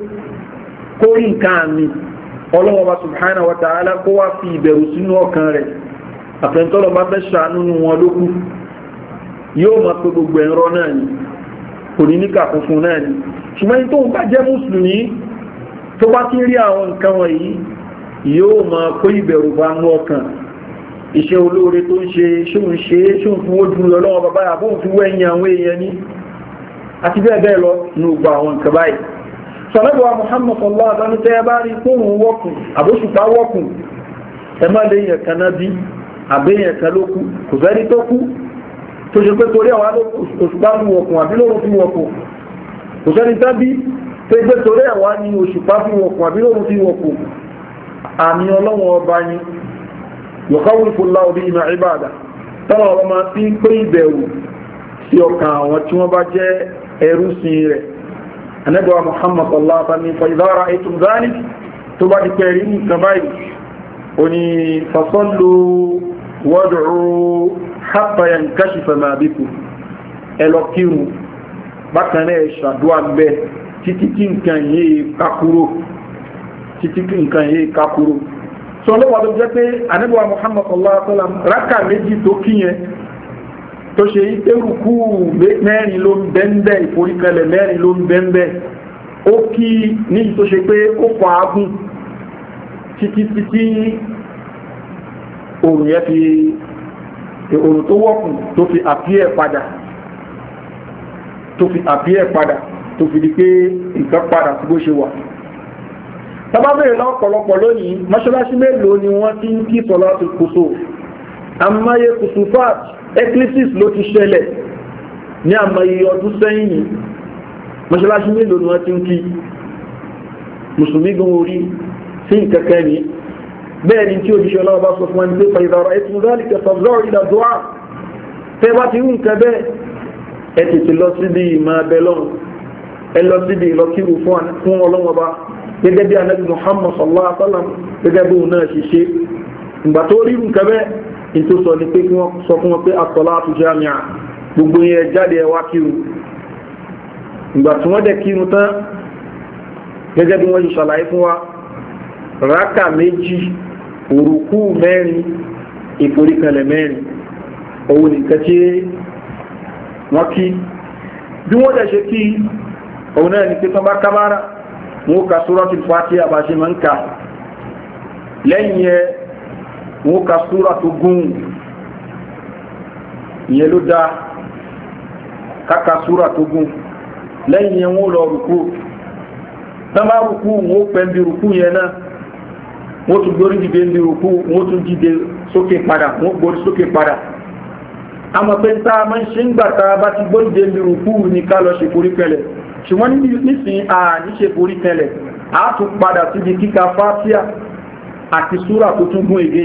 kó rí nǹkan àmì ọlọ́wọ́ bá subhanahu wa ta'ala kó wá fi ìbẹ̀rù sínú ọkàn rẹ̀ àfẹ́ntọ́lọ́ bá fẹ́ ṣàánú wọn lókù yóò máa pé gbogbo ẹ̀rọ náà ni kò ní níkà funfun náà ni ṣùgbọ́n tó ń bá jẹ́ mùsùlùmí tó bá ti rí àwọn nǹkan wọ̀nyí yóò máa kó ìbẹ̀rù bá mú ọkàn iṣẹ́ olóore tó ń ṣe ṣóun ṣe ṣóun fún ojú lọ́wọ́ bàbá yà bóun fi wẹ́yìn àwọn èèyàn ní àti bẹ́ẹ̀ bẹ́ẹ̀ lọ ní gbogbo àwọn nǹkan báyìí sọ̀lẹ́bùwà Muhammad sallallahu alaihi wasallam tẹ́ bá rí fóòrùn wọ́kùn àbóṣùpá wọ́kùn ẹ má lè yẹn kan náà bí àbẹ́yẹn kan ló kú kò sẹ́ni tó kú tó ṣe pé torí àwọn òṣùpá fi wọ̀kùn àbí lóòrùn fi wọ̀kùn kò sẹ́ni tá bí tó gbé torí àwọn ní òṣùpá fi wọ̀kùn àbí lóòrùn fi wọ̀kùn àmì ọlọ́wọ́n ọba ni yọ̀káwùfúnlá òbí ìmọ̀ ìbàdà tọ́wọ́ ọba máa fi ń pé ìbẹ̀rù sí ọkàn àwọn tí wọ́n bá jẹ́ ẹrú sin rẹ̀ anabiwa Muhammad sallallahu alaihi wasallam fa idha ra'aytum dhalik tó bá di pẹ̀rí nǹkan báyìí ó ní fasallu wad'u hatta yankashifa ma bikum ẹ lọ kírun bákan náà ṣàdúrà bẹ́ títí tí nǹkan yìí kakúrò títí tí nǹkan yìí kakúrò sọ lọ́wọ́ tó jẹ́ pé anabiwa Muhammad sallallahu alaihi wasallam rákà méjì tó kíyẹn tó ṣe ìpérùkú mẹ́rin ló ń bẹ́ńbẹ́ ìforíkẹlẹ̀ mẹ́rin ló ń bẹ́ńbẹ́ ó kí ní tó ṣe pé ó fà ágùn títí títí òrùn yẹn fi òrùn tó wọ́kùn tó fi àpíẹ̀ padà tó fi àpíẹ̀ padà tó fi di pé nǹkan padà sí bó ṣe wà tàbá bèèrè lọ́pọ̀lọpọ̀ lónìí mọ́ṣáláṣí mélòó ni wọ́n ti ń kí sọ̀láàtù kùsùf àmáyé kùsùfáàt eclipses ló ti ṣẹlẹ̀ ní àmáyé ọdún sẹ́yìn ní mọ́ṣáláṣí mélòó ni wọ́n ti ń kí mùsùlùmí gan orí sí nkẹ́kẹ́ ní bẹ́ẹ̀ ni tí òjíṣẹ́ ọlọ́wọ́ bá sọ fún ẹni pé fàyídàrà ètò ìdáàlì kẹfàzọ́rọ̀ ìdà dùá tẹ́ bá ti ń nǹkan bẹ́ẹ̀ ẹ tètè lọ síbi ìmọ̀ abẹ́ lọ́run ẹ lọ síbi ìlọkírù fún ọlọ́wọ́ bá gẹ́gẹ́ bí anabi Muhammad sallallahu alaihi wasallam gẹ́gẹ́ bí òun náà ṣe ṣe ìgbà tó rí nǹkan bẹ́ẹ̀ ní tó sọ ní pé kí wọ́n sọ fún wọn pé as-salatu jami'a gbogbo yẹn jáde ẹ wá kírun ìgbà tí wọ́n dẹ̀ kírun tán gẹ́gẹ́ bí wọ́n ṣe ṣàlàyé fún wa rákà méjì òrùkú mẹ́rin ìforíkanlẹ̀ mẹ́rin òun nìkan tí wọ́n kí bí wọ́n dẹ̀ ṣe kí òun náà ní pé tán bá kábára wọ́n ka Suratul Fatiha bá ṣe máa ń ka lẹ́yìn ẹ wọ́n ka súra tó gùn ìyẹn ló dá káka súra tó gùn lẹ́yìn ẹ wọ́n lọ rùkú tán bá rùkú wọ́n pẹ́ bí rùkú yẹn náà wọ́n tún gbórí dìde bí rùkú wọ́n tún dìde sókè padà wọ́n gbórí sókè padà àmọ́ pé tá a máa ń ṣe ń gbà tá a bá ti gbórí dìde bí rùkú ní ká lọ ṣe forí pẹ̀lẹ̀ ṣùgbọ́n nísìn à ní ṣe forí tẹ́lẹ̀ a tún padà síbi kíka fásíà àti súrà tó tún gún ègé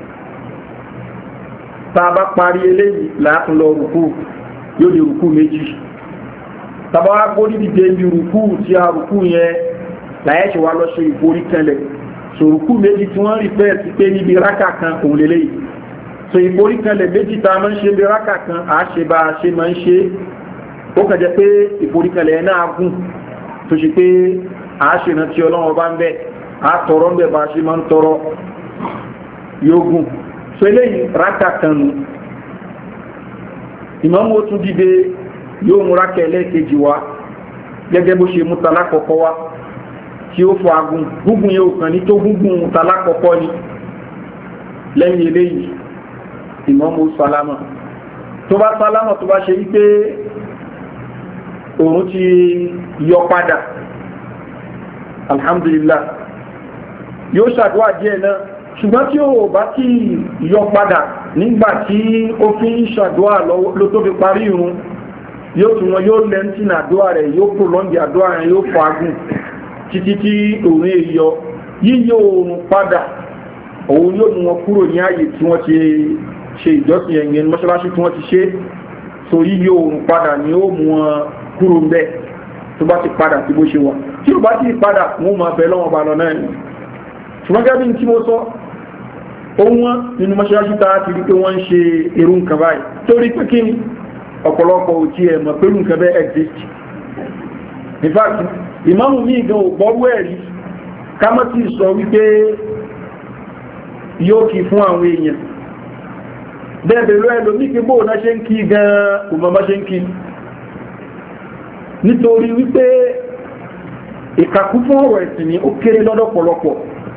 tá bá parí eléyìí láàtún lọ rùkú yóò di rùkú méjì tàbá wá gbórí dìde ibi rùkú tí a rùkú yẹn láyé ṣe wá lọ ṣe ìforí tẹ́lẹ̀ so rùkú méjì tí wọ́n rí fẹ́ sí pé níbi rákà kan òun lélẹ́yìí so ìforí tẹ́lẹ̀ méjì tá a máa ń ṣe bí rákà kan à ṣe bá a ṣe máa ń ṣe ó kàjẹ́ pé ìforíkalẹ̀ náà gùn tó ṣe pé àáṣìnà tí ọlọ́wọ́ bá ń bẹ́ àtọrọ ń bẹ̀ bá ṣe máa ń tọrọ yóò gùn so eléyìí rákà kanu ìmáàmù ó tún dìde yóò mú rákà ẹlẹ́ẹ̀kejì wá gẹ́gẹ́ bó ṣe mú talákọ̀ọ́kọ́ wá tí ó fọ agùn gúngùn yóò kàn ní tó gúngùn talákọ̀ọ́kọ́ ni lẹ́yìn eléyìí ìmáàmù sálámà tó bá sálámà tó bá ṣe wípé òun ti yọ padà alhamdulillah yóò ṣàdúwà díẹ̀ náà ṣùgbọ́n tí ó bá tí yọ padà nígbà tí ó fi ń ṣàdúrà ló tó fi parí irun yóò tún wọn yóò lẹ́ntì ní àdúrà rẹ̀ yóò prolongi àdúrà rẹ̀ yóò fagùn títí tí òun èyọ yíyọ oòrùn padà òun yóò mú wọn kúrò ní ààyè tí wọ́n ti ṣe ìjọsìn ẹ̀yẹn mọ́ṣáláṣí tí wọ́n ti ṣe so yíyọ oòrùn padà ni ó mú wọn kúrò ń bẹ́ẹ̀ tó bá ti padà tí bó ṣe wà tí ó bá ti padà wọ́n máa bẹ̀ lọ́wọ́ bá lọ náà ni ṣùgbọ́n gẹ́gẹ́ bí tí mo sọ ohun wọn nínú mọ́ṣáláṣí tá ti rí pé wọ́n ń ṣe irú nǹkan báyìí torí pé kí ni ọ̀pọ̀lọpọ̀ ò tí ẹ̀ mọ̀ pẹ̀lú nǹkan bẹ́ẹ̀ exist in fact ìmáàmù mi gan ò gbọ́rú ẹ̀rí ká má ti sọ wípé yóò kí fún àwọn èèyàn bẹ́ẹ̀ bẹ̀rẹ̀ ẹlòmí pé bóò náà ṣe ń kí gan kò mọ́ bá ṣe ń kí nítorí wípé ìkàkú fún ọ̀rọ̀ ẹ̀sìn ni ó kéré lọ́dọ̀ pọ̀lọpọ̀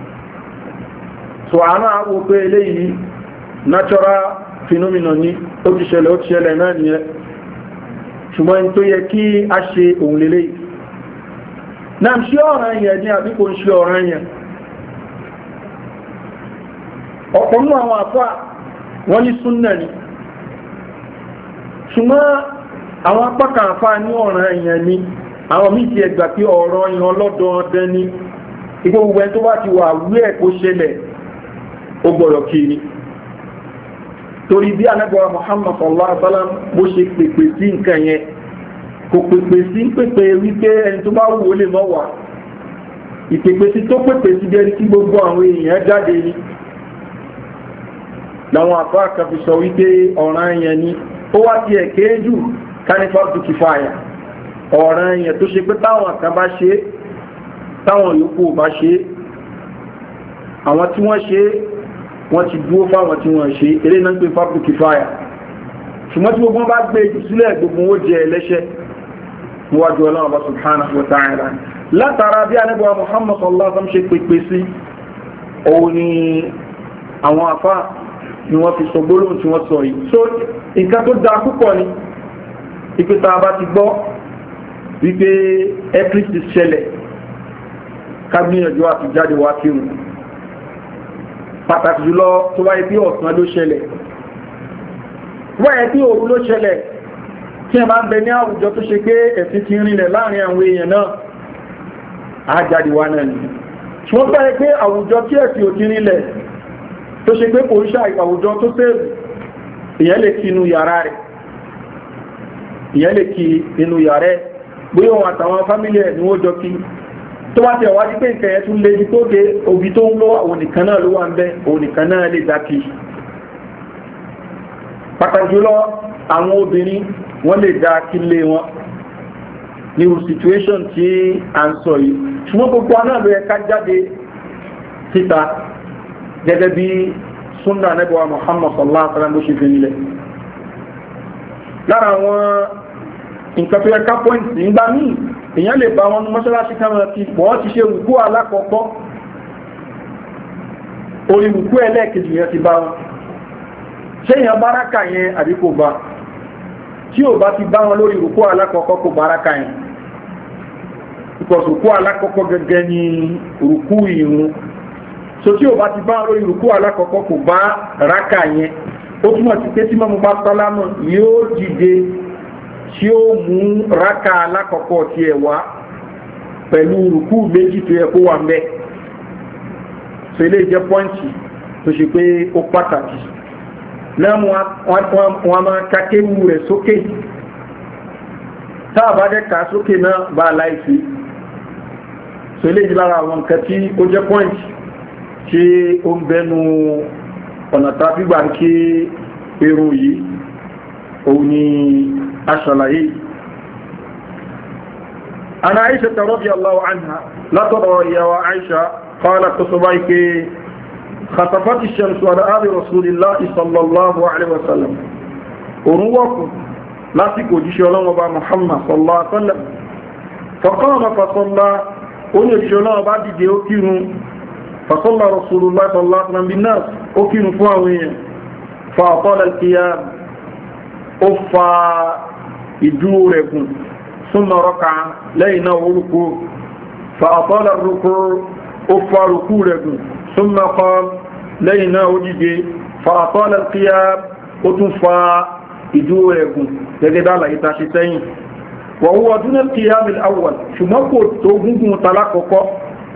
so àánà àwọ̀ pé eléyìí natural phenomenon ni ó ti ṣẹlẹ̀ ó ti ṣẹlẹ̀ náà nìyẹn ṣùgbọ́n tó yẹ kí a ṣe òun lélẹ̀ náà ṣe ọ̀ràn yẹn ní àbí kò ń ṣe ọ̀ràn yẹn ọ̀pọ̀ nínú àwọn àfà wọ́n ní súnnà ni ṣùgbọ́n àwọn apákan àfà ní ọ̀ràn yẹn ni àwọn míì ti ẹgbà pé ọ̀rọ̀ yẹn lọ́dọọdún ní ipò gbogbo ẹni tó bá ti wà wí ẹ̀ kó ṣẹlẹ̀ ó gbọ́dọ̀ kí ni torí bí anábọ̀wà Muhammad sallallahu alaihi wasallam bó ṣe pèpè sí nǹkan yẹn kò pèpè sí pèpè wípé ẹni tó bá wù ó lè mọ́ wà ìpèpè sí tó pèpè sí bí ẹni tí gbogbo àwọn èèyàn jáde ní láwọn àfáà kan fi sọ wípé ọ̀ràn yẹn ni ó wá ti ẹ̀kẹ́ jù kánífà tó kìfàyà ọ̀ràn yẹn tó ṣe pé táwọn kan bá ṣe táwọn yòókù bá ṣe àwọn tí wọ́n ṣe wọ́n ti dúó fáwọn tí wọ́n ṣe eré náà ń pè fábù kìfáyà ṣùgbọ́n tí gbogbo wọn bá gbé ìjùsílẹ̀ gbogbo ó jẹ ẹlẹ́ṣẹ̀ níwájú Ọlọ́run bá subhanahu wa ta'ala látara bí anábọ̀ Muhammad sallallahu alaihi wasallam ṣe pèpè sí òun ni àwọn afá ni wọ́n fi sọ gbólóhùn tí wọ́n sọ yìí so nǹkan tó dáa púpọ̀ ni ipe tá a bá ti gbọ́ wípé eclipse ṣẹlẹ̀ ká gbìyànjú àti jáde wá kírun pàtàkì jùlọ tó wáyé bí ọ̀sán ló ṣẹlẹ̀ wáyé bí òru ló ṣẹlẹ̀ tí ẹ bá ń bẹ ní àwùjọ tó ṣe pé ẹ̀sìn ti rinlẹ̀ láàrin àwọn èèyàn náà àjáde wá náà ni ṣùgbọ́n báyé pé àwùjọ tí ẹ̀sìn ò ti rinlẹ̀ tó ṣe pé kò ń ṣe àwùjọ tó sẹ́ẹ̀bù ìyẹn lè kí inú yàrá rẹ̀ ìyẹn lè kí inú yàrá rẹ̀ bóyá wọn àtàwọn fámílì ẹ̀ ni wọ́n jọ kí tó bá tẹ̀ wájú pé nǹkan ẹ̀ tún lè jí tó gé òbí tó ń lọ àwọn nìkan náà ló wà ń bẹ́ òun nìkan náà lè dákì pàtàkì jùlọ àwọn obìnrin wọ́n lè dá kí lé wọn ní situation tí a ń sọ yìí ṣùgbọ́n gbogbo náà ló yẹ ká jáde síta gẹ́gẹ́ bí sunna Ànábì wa Muhammad sallallahu alaihi wasallam bó ṣe fi nílẹ̀ lára àwọn nǹkan tó yẹ ká pọ́ìntì nígbà míì èyàn lè bá wọn ní mọ́ṣáláṣí káwọn ti wọ́n ti ṣe rùkú alákọ̀ọ́kọ́ orí rùkú ẹlẹ́ẹ̀kejì yẹn ti bá wọn ṣé èyàn báraka yẹn àbí kò bá tí ò bá ti bá wọn lórí rùkú alákọ̀ọ́kọ́ kò báraka yẹn because rùkú alákọ̀ọ́kọ́ gẹ́gẹ́ ní rùkú ìrun so tí ò bá ti bá wọn lórí rùkú alákọ̀ọ́kọ́ kò bá raka yẹn ó túmọ̀ sí pé tí mọ́mú bá sálámù yóò dìde tí ó mú rákà alákọ̀ọ́kọ́ tí ẹ wá pẹ̀lú rùkú méjì tó yẹ kó wà mẹ́ so ilé jẹ́ pọ́ǹtì tó ṣe pé ó pàtàkì lẹ́mú wọn máa kakéwu rẹ̀ sókè táàbá dẹ́ ká sókè náà bá láìsí so ilé jẹ́ lára àwọn nǹkan tí ó jẹ́ pọ́ǹtì tí ó ń bẹnu ọ̀nà tàbí gbà ń kí èrò yìí òun ni aṣàlàyé ana Aisha radiyallahu anha látọ̀rọ̀ ìyàwó Aisha qalat تصبعك خطفت الشمس على آل رسول الله صلى الله عليه وسلم ورواكم لا تكو جيشولون وبا محمد صلى الله عليه وسلم فقام فصلى ونجيشولون وبا دي اوكينو فصلى رسول الله صلى الله عليه وسلم بالناس اوكينو فاوية فأطال القيام أفا يدوركم ثم ركع لين وركوع فأطال الركوع أفا ركوعكم ثم قام لينا وجدي فأطال القيام وتنفى إدو يكون تجد على إتاشتين وهو دون القيام الأول شمكو توقف مطلقه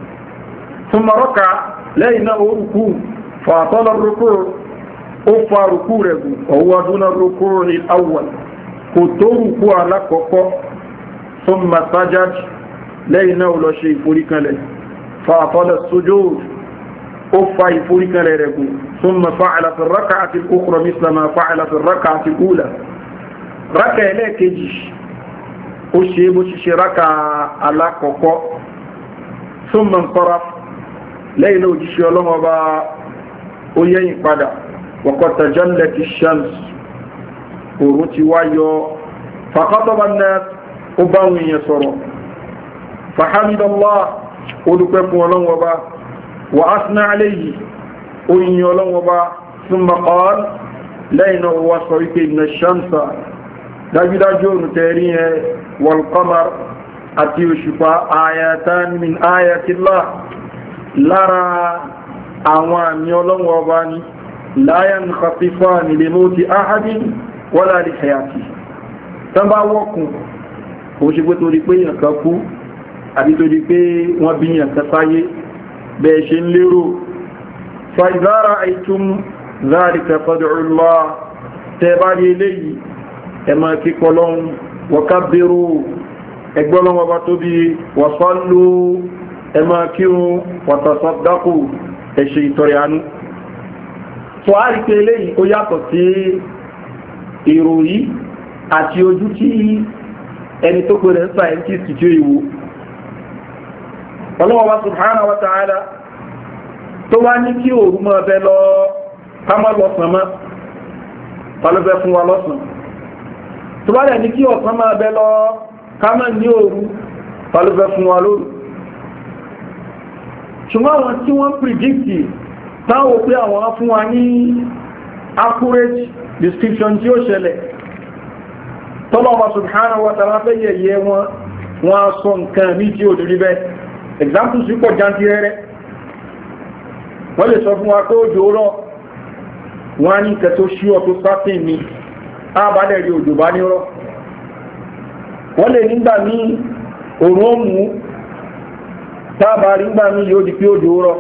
ثم ركع لينا وركوع فأطال الركوع أفى ركوعه وهو دون الركوع الأول كتو ركوع لكه ثم سجد لينا ولا شيء فريقا له فأطال السجود أفى فريقا له ثم فعل في الركعة الأخرى مثل ما فعل في الركعة الأولى ركع لك جيش أشي بشي ركع على كوكو ثم انصرف لينا وجيش يولون وبا ويين قدر وقد تجلت الشمس وروتي وايو فخطب الناس وباوين يسروا فحمد الله ودكف ولن وبا وأثنى عليه وإن يولن وبا ثم قال لين وصويك إن الشمس داجد جون تاريه والقمر أتيو شفاء آياتان من آيات الله لرى أوان يولن وباني لا ينخطفان لموت أحد ولا لحياته تنبا وكم ó ṣe pé torí pé èèyàn kan kú àbí torí pé wọ́n bí èèyàn kan sáyé bẹ́ẹ̀ ṣe ń lérò فإذا رأيتم ذلك فادعوا الله tẹ́bárí eléyìí ẹ máa kíkọ́ lọ́hun وكبروا ẹgbọ́ lọ́wọ́ bá tóbi وصلوا ẹ máa kírun وتصدقوا ẹ ṣe ìtọrẹ àánú tó á rí pé eléyìí ó yàtọ̀ sí ìròyìn àti ojú tí ẹni tó pèrè ń scientist tí ó ìwò ọlọ́wọ́ subhanahu wa ta'ala tó wá ní kí òru mọ́ ọbẹ̀ lọ ká má lọ́sàn mọ́ tọ́lọ́bẹ̀ fún wa lọ́sàn tó bá dẹ̀ ní kí ọ̀sán mọ́ ọbẹ̀ lọ ká má ní òru tọ́lọ́bẹ̀ fún wa lóru ṣùgbọ́n àwọn tí wọ́n predict táwọn pé àwọn fún wa ní accurate description tí ó ṣẹlẹ̀ tọ́lọ́wọ́ subhanahu wa ta'ala fẹ́ yẹ̀yẹ wọn wọ́n sọ nǹkan ní tí ó dúrí bẹ́ example sí pọ̀ jántí rẹ̀rẹ̀ wọ́n lè sọ fún wa pé òjò rọ̀ wọ́n ní nǹkan tó ṣíọ̀ tó sáfin ní àbálẹ̀ rí òjò bá ní rọ̀ wọ́n lè nígbà ní òrùn òmù tábà rí nígbà ní yóò di pé òjò rọ̀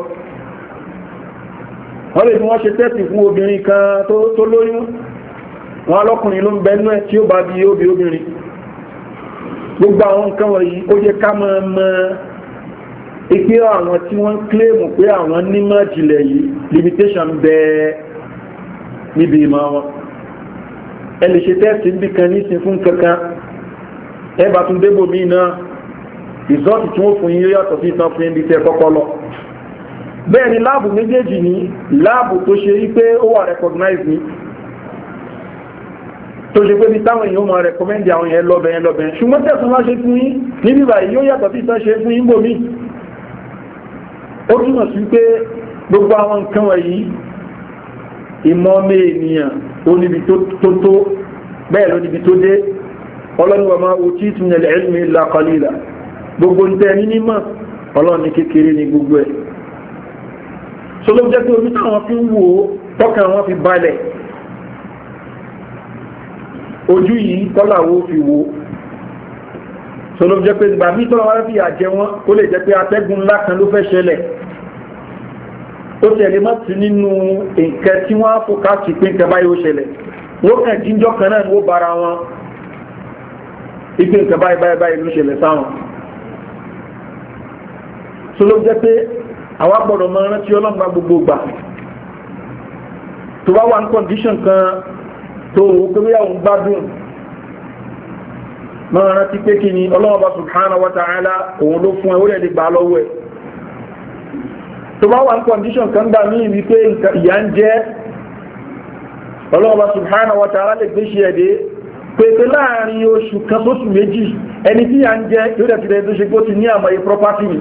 wọ́n lè bí wọ́n ṣe tẹ́sì fún obìnrin kan tó lóyún wọn lọ́kùnrin ló ń bẹnú ẹ̀ tí ó bá bí óbi obìnrin gbogbo àwọn nǹkan wọ̀nyí ó jẹ́ ká mọ́ mọ́ ipé àwọn tí wọ́n kílèmù pé àwọn nímọ̀ jìnlẹ̀ yìí limitation bẹ́ẹ̀ níbi ìmọ̀ wọn ẹ lè ṣe tẹ́sì níbi kan ní sin fún kankan ẹ bá tún débò míì náà ìsọ́ọ̀tì tí wọ́n fún yín yàtọ̀ sí ìtàn fún ibi tẹ́ kọ́kọ́ lọ bẹ́ẹ̀ ni láàbù méjèèjì ní láàbù tó ṣe wípé ó wà recognize ní tó ṣe pé bí táwọn èèyàn máa rẹ̀kọ́mẹ́ndì àwọn èèyàn lọ́bẹ̀ẹ́ lọ́bẹ̀ẹ́ ṣùgbọ́n tẹ̀sùn wá ṣe fún yín ní bíbà yóò yàtọ̀ sí ìtàn ṣe fún yín bòmí ó túnmọ̀ sí pé gbogbo àwọn nǹkan wọ̀nyí ìmọ̀ ọmọ ènìyàn ó níbi tó tó bẹ́ẹ̀ ló níbi tó dé ọlọ́niwà máa òtí ìtúnyẹ̀lẹ̀ ilmi illa qalila gbogbo ń tẹ́ ní nímọ̀ ọlọ́ni kékeré ní gbogbo ẹ̀ so ló jẹ́ pé orí táwọn fi ń wò ó tọ́kàn wọn fi balẹ̀ ojú yìí tọ́láwó fi wo so ló jẹ́ pé ìgbà mí tọ́láwó fi àjẹ wọn ó lè jẹ́ pé atẹ́gùn ńlá kan ló fẹ́ ṣẹlẹ̀ ó tẹ̀lé mọ́ sí nínú nǹkan tí wọ́n á fòkásì pé nǹkan báyìí ó ṣẹlẹ̀ wọ́n kàn jíjọ́ kan náà ni ó bára wọn ìpé nǹkan báyìí báyìí báyìí ló ṣẹlẹ̀ sáwọn so ló jẹ́ pé àwọn gbọ́dọ̀ mọ rántí ọlọ́mọ gbogbo gbà tó bá wà ní condition kan tó owó kébé àwọn gbádùn máa rántí pé kí ni Ọlọ́hun Ọba subhanahu wa ta'ala òun ló fún ẹ ó lè lè gbà lọ́wọ́ ẹ̀ tó bá wà ní condition kan gbà ní wípé ìyà ń jẹ Ọlọ́hun Ọba subhanahu wa ta'ala lè gbé ṣe ẹ̀dẹ́ pèpè láàrin oṣù kan sóṣù méjì ẹni tí ìyà ń jẹ yóò dẹ̀ ti rẹ̀ tó ṣe kó ti ní àmọye property ni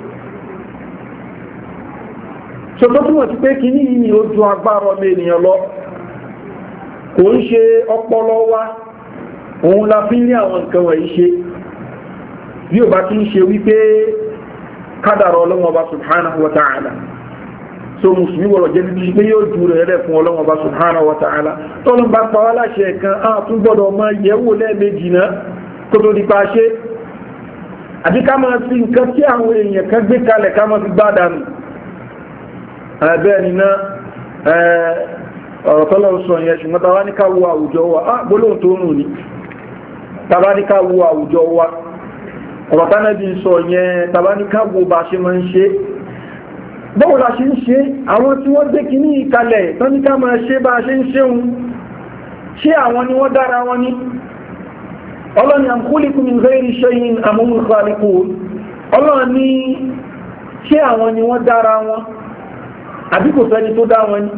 so tó túnmọ̀ sí pé kí ní yìí ó ju agbára ọmọ ènìyàn lọ kò ń ṣe ọpọlọ wá òun la fi ní àwọn nǹkan wọ̀nyí ṣe bí o bá kí ń ṣe wípé kádàrà Ọlọ́hun Ọba subhanahu wa ta'ala so mùsùlùmí wọ̀rọ̀ jẹ́ níbi pé yóò ju rẹ̀ rẹ̀ fún Ọlọ́run Ọba subhanahu wa ta'ala tọ́lọ́n bá pa wá láṣẹ kan á tún gbọ́dọ̀ máa yẹ̀wò lẹ́ẹ̀mejì náà kó tó di pa ṣe àbí ká máa fi nǹkan tí àwọn èèyàn kan gbé kalẹ̀ ká máa fi gbá dànù bẹ́ẹ̀ ni náà ọ̀rọ̀ tọ́lọ́ sọ yẹn ṣùgbọ́n tàbá ní ká wo àwùjọ wa á gbólóhùn tó rùn ní tàbá ní ká wo àwùjọ wa ọ̀rọ̀ tánàbí sọ yẹn tàbá ní ká wo bá ṣe máa ń ṣe bọ́wọ́ la ṣe ń ṣe àwọn tí wọ́n gbé kí ní ìkalẹ̀ tán ní ká máa ṣe bá ṣe ń ṣeun ṣé àwọn ni wọ́n dára wọn ní ọlọ́ni am khuliqu min ghayri shay'in am humul khaliqun ọlọ́ni ṣé àwọn ni wọ́n dára wọn àbí kò sẹ́ni tó dá wọn ní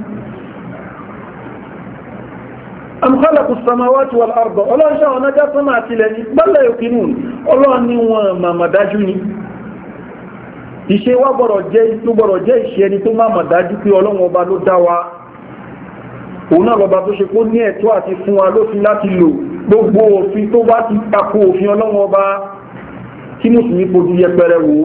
am khalaqu as-samawati wal arda ọlọ́ni ṣe àwọn ọjọ́ sọ́mà àtìlẹ̀ ní bal la yuqinun ọlọ́ni wọn màmàdájú ni ìṣe wá gbọ́dọ̀ jẹ́ tó gbọ́dọ̀ jẹ́ ìṣe ẹni tó máa mọ̀ dájú pé Ọlọ́run ọba ló dá wa òun náà lọ́ba tó ṣe kó ní ẹ̀tọ́ àti fún wa lófin láti lò gbogbo òfin tó bá ti tako òfin Ọlọ́run ọba kí mùsùlùmí fojú yẹpẹrẹ wò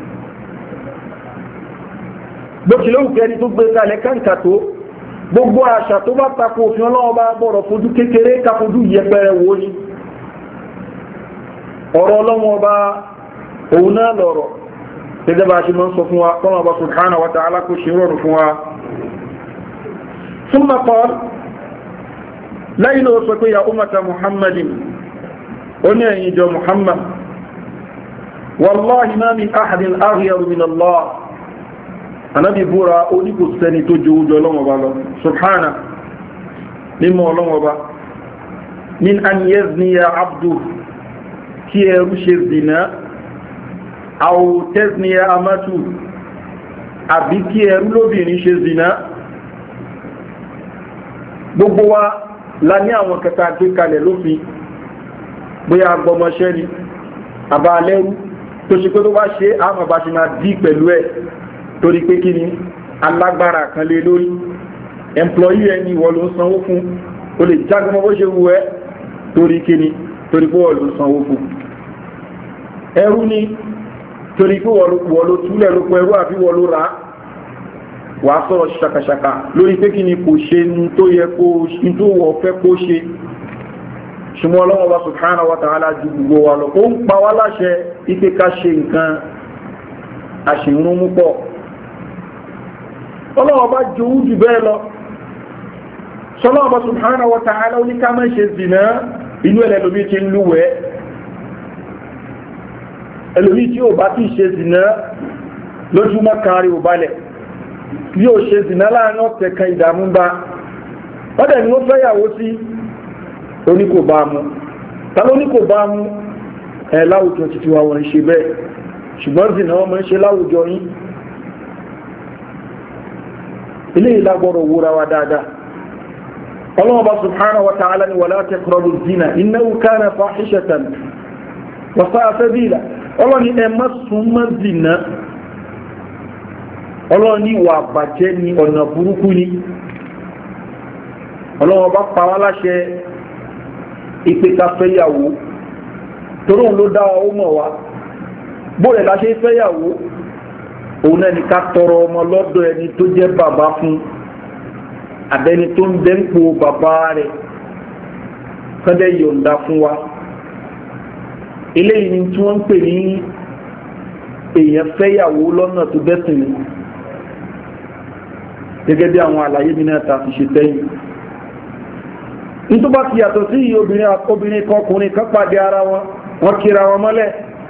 bó ti lóhùn kẹni tó gbé kalẹ̀ káǹkà tó gbogbo àṣà tó bá tako òfin Ọlọ́run ọba gbọ́dọ̀ fojú kékeré ká fojú yẹpẹrẹ wò ni ọ̀rọ̀ Ọlọ́run ọba òun náà lọ̀rọ̀ gẹ́gẹ́ bá ṣe mọ́ sọ fún wa kọ́nà ọba subhanahu wa ta'ala kó ṣe rọrùn fún wa thumma qala lẹ́yìn ló sọ pé ya ummata muhammadin ó ní ẹ̀yin jọ muhammad wallahi ma min ahadin aghyaru min Allah anábì búra ó ní kò sẹ́ni tó jẹ́ oúnjẹ ọlọ́wọ́ bá lọ subhana mímọ́ ọlọ́wọ́ bá min an yazniya abdu kí ẹrú ṣe zina aw tazniya amatu àbí kí ẹrú lóbìnrin ṣe zina gbogbo wa la ní àwọn kẹta gbé kalẹ̀ lófin bóyá agbọmọṣẹ́ ni àbá alẹ́rú tó ṣe pé tó bá ṣe àmọ́ bá ṣe máa dí pẹ̀lú ẹ̀ torí pé kí ni alágbára kan lé lórí employee ẹni ìwọ ló ń sanwó fún o lè jágbọ́n bó ṣe wù ẹ́ torí kí ni torí pé wọ́n ló ń sanwó fún ẹrú ni torí pé wọ́n ló túlẹ̀ ló pọ̀ ẹrú àbí wọ́n ló ra wà sọ̀rọ̀ ṣàkàṣàkà lórí pé kí ni kò ṣe ní tó yẹ kó ní tó wọ́n fẹ́ kó ṣe ṣùgbọ́n Ọlọ́hun Ọba subhanahu wa ta'ala ju gbogbo wa lọ ó ń pa wá láṣẹ ike ká ṣe nǹkan àṣìrún mú pọ̀ Ọlọ́hun Ọba jowú jù bẹ́ẹ̀ lọ Ọlọ́hun Ọba subhanahu wa ta'ala ó ní ká má ṣe zìnà inú ẹlẹ́lómi ti ń lúwẹ̀ẹ́ ẹlòmí tí ó bá tí ṣe zìnà lójúmọ́ kan rí ò balẹ̀ bí ó ṣe zìnà láàrin ọ̀tẹ̀ kan ìdàmú bá ọdẹ̀ ni ó fẹ́yàwó sí oní kò bá mú ta ló ní kò bá mú ẹ láwùjọ títí wa wọ́n ṣe bẹ́ẹ̀ ṣùgbọ́n zìnà wọ́n mọ́ ṣe láwùjọ yín ilé ìlágbọ́rọ̀ wúra wa dáadáa Ọlọ́hun Ọba subhanahu wa ta'ala ni wala taqrabu zina innahu kana fahishatan wa sa'a sabila ọlọ́ni ẹ má súnmọ́ zìnà ọlọ́ni ìwà àbàjẹ́ ni ọ̀nà burúkú ni ọlọ́wọ́ bá pa wá láṣẹ ìpè ká fẹ́yàwó torí òun ló dá wa ó mọ̀ wá bóyá láṣẹ fẹ́yàwó òun náà ni ká tọrọ ọmọ lọ́dọ̀ ẹni tó jẹ́ bàbá fún àbẹ́ni tó ń dẹ́npò bàbá rẹ̀ kọ́dẹ̀ yọ̀ǹda fún wa eléyìí ni tí wọ́n ń pè ní èèyàn fẹ́yàwó lọ́nà tó bẹ́sìn ní gẹ́gẹ́ bí àwọn àlàyé mi náà ta fi ṣe tẹ́yìn ní tó bá ti yàtọ̀ sí obìnrin kan ọkùnrin kan pàdé ara wọn wọ́n kíra wọn mọ́lẹ̀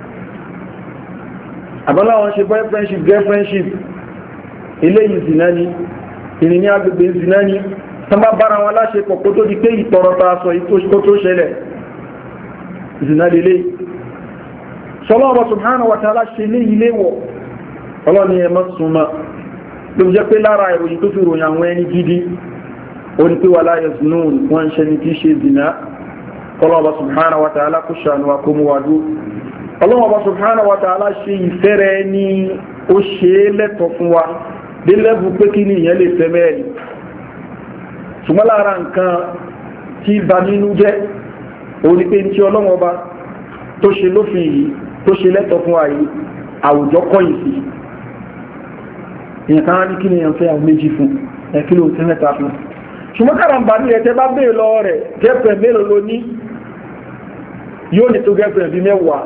àbọ́lá wọn ṣe boyfriendship girlfriendship eléyìí zìnà ni ìrìn ní agbègbè zìnà ni tán bá bára wọn láṣepọ̀ kó tó di pé ìtọrọta sọ ìkó tó ṣẹlẹ̀ zìnà lélẹ́yìí sọlọ́wọ́ subhanahu wa ta'ala ṣe lé ilé wọ̀ ọlọ́ni ẹmọ́ súnmọ́ ló jẹ́ pé lára ìròyìn tó fi ròyìn àwọn ẹni gidi ó ní pé wà láyé zunun wọ́n ṣe ní kí ṣe zina ọlọ́wọ́ subhanahu wa ta'ala kó ṣàánú wa kó mú wa dú ọlọ́wọ́ subhanahu wa ta'ala ṣe ìfẹ́rẹ́ ní ó ṣe lẹ́tọ̀ fún wa dé lẹ́bù pé kí ni ìyẹn lè fẹ́ mẹ́rin ṣùgbọ́n lára nǹkan tí bà nínú jẹ́ ó ní pé tí ọlọ́wọ́ bá tó ṣe lófin yìí tó ṣe lẹ́tọ̀ fún àyí àwùjọ kọ́yìn sí èèyàn kan ní kí ni èèyàn fẹ́ àwọn méjì fún ẹ kí ló ń fẹ́ mẹ́ta fún ṣùgbọ́n karambà ní ẹ̀tẹ́ bá bèèrè lọ rẹ̀ girlfriend mélòó ló ní yóò ní tó girlfriend bí mẹ́wàá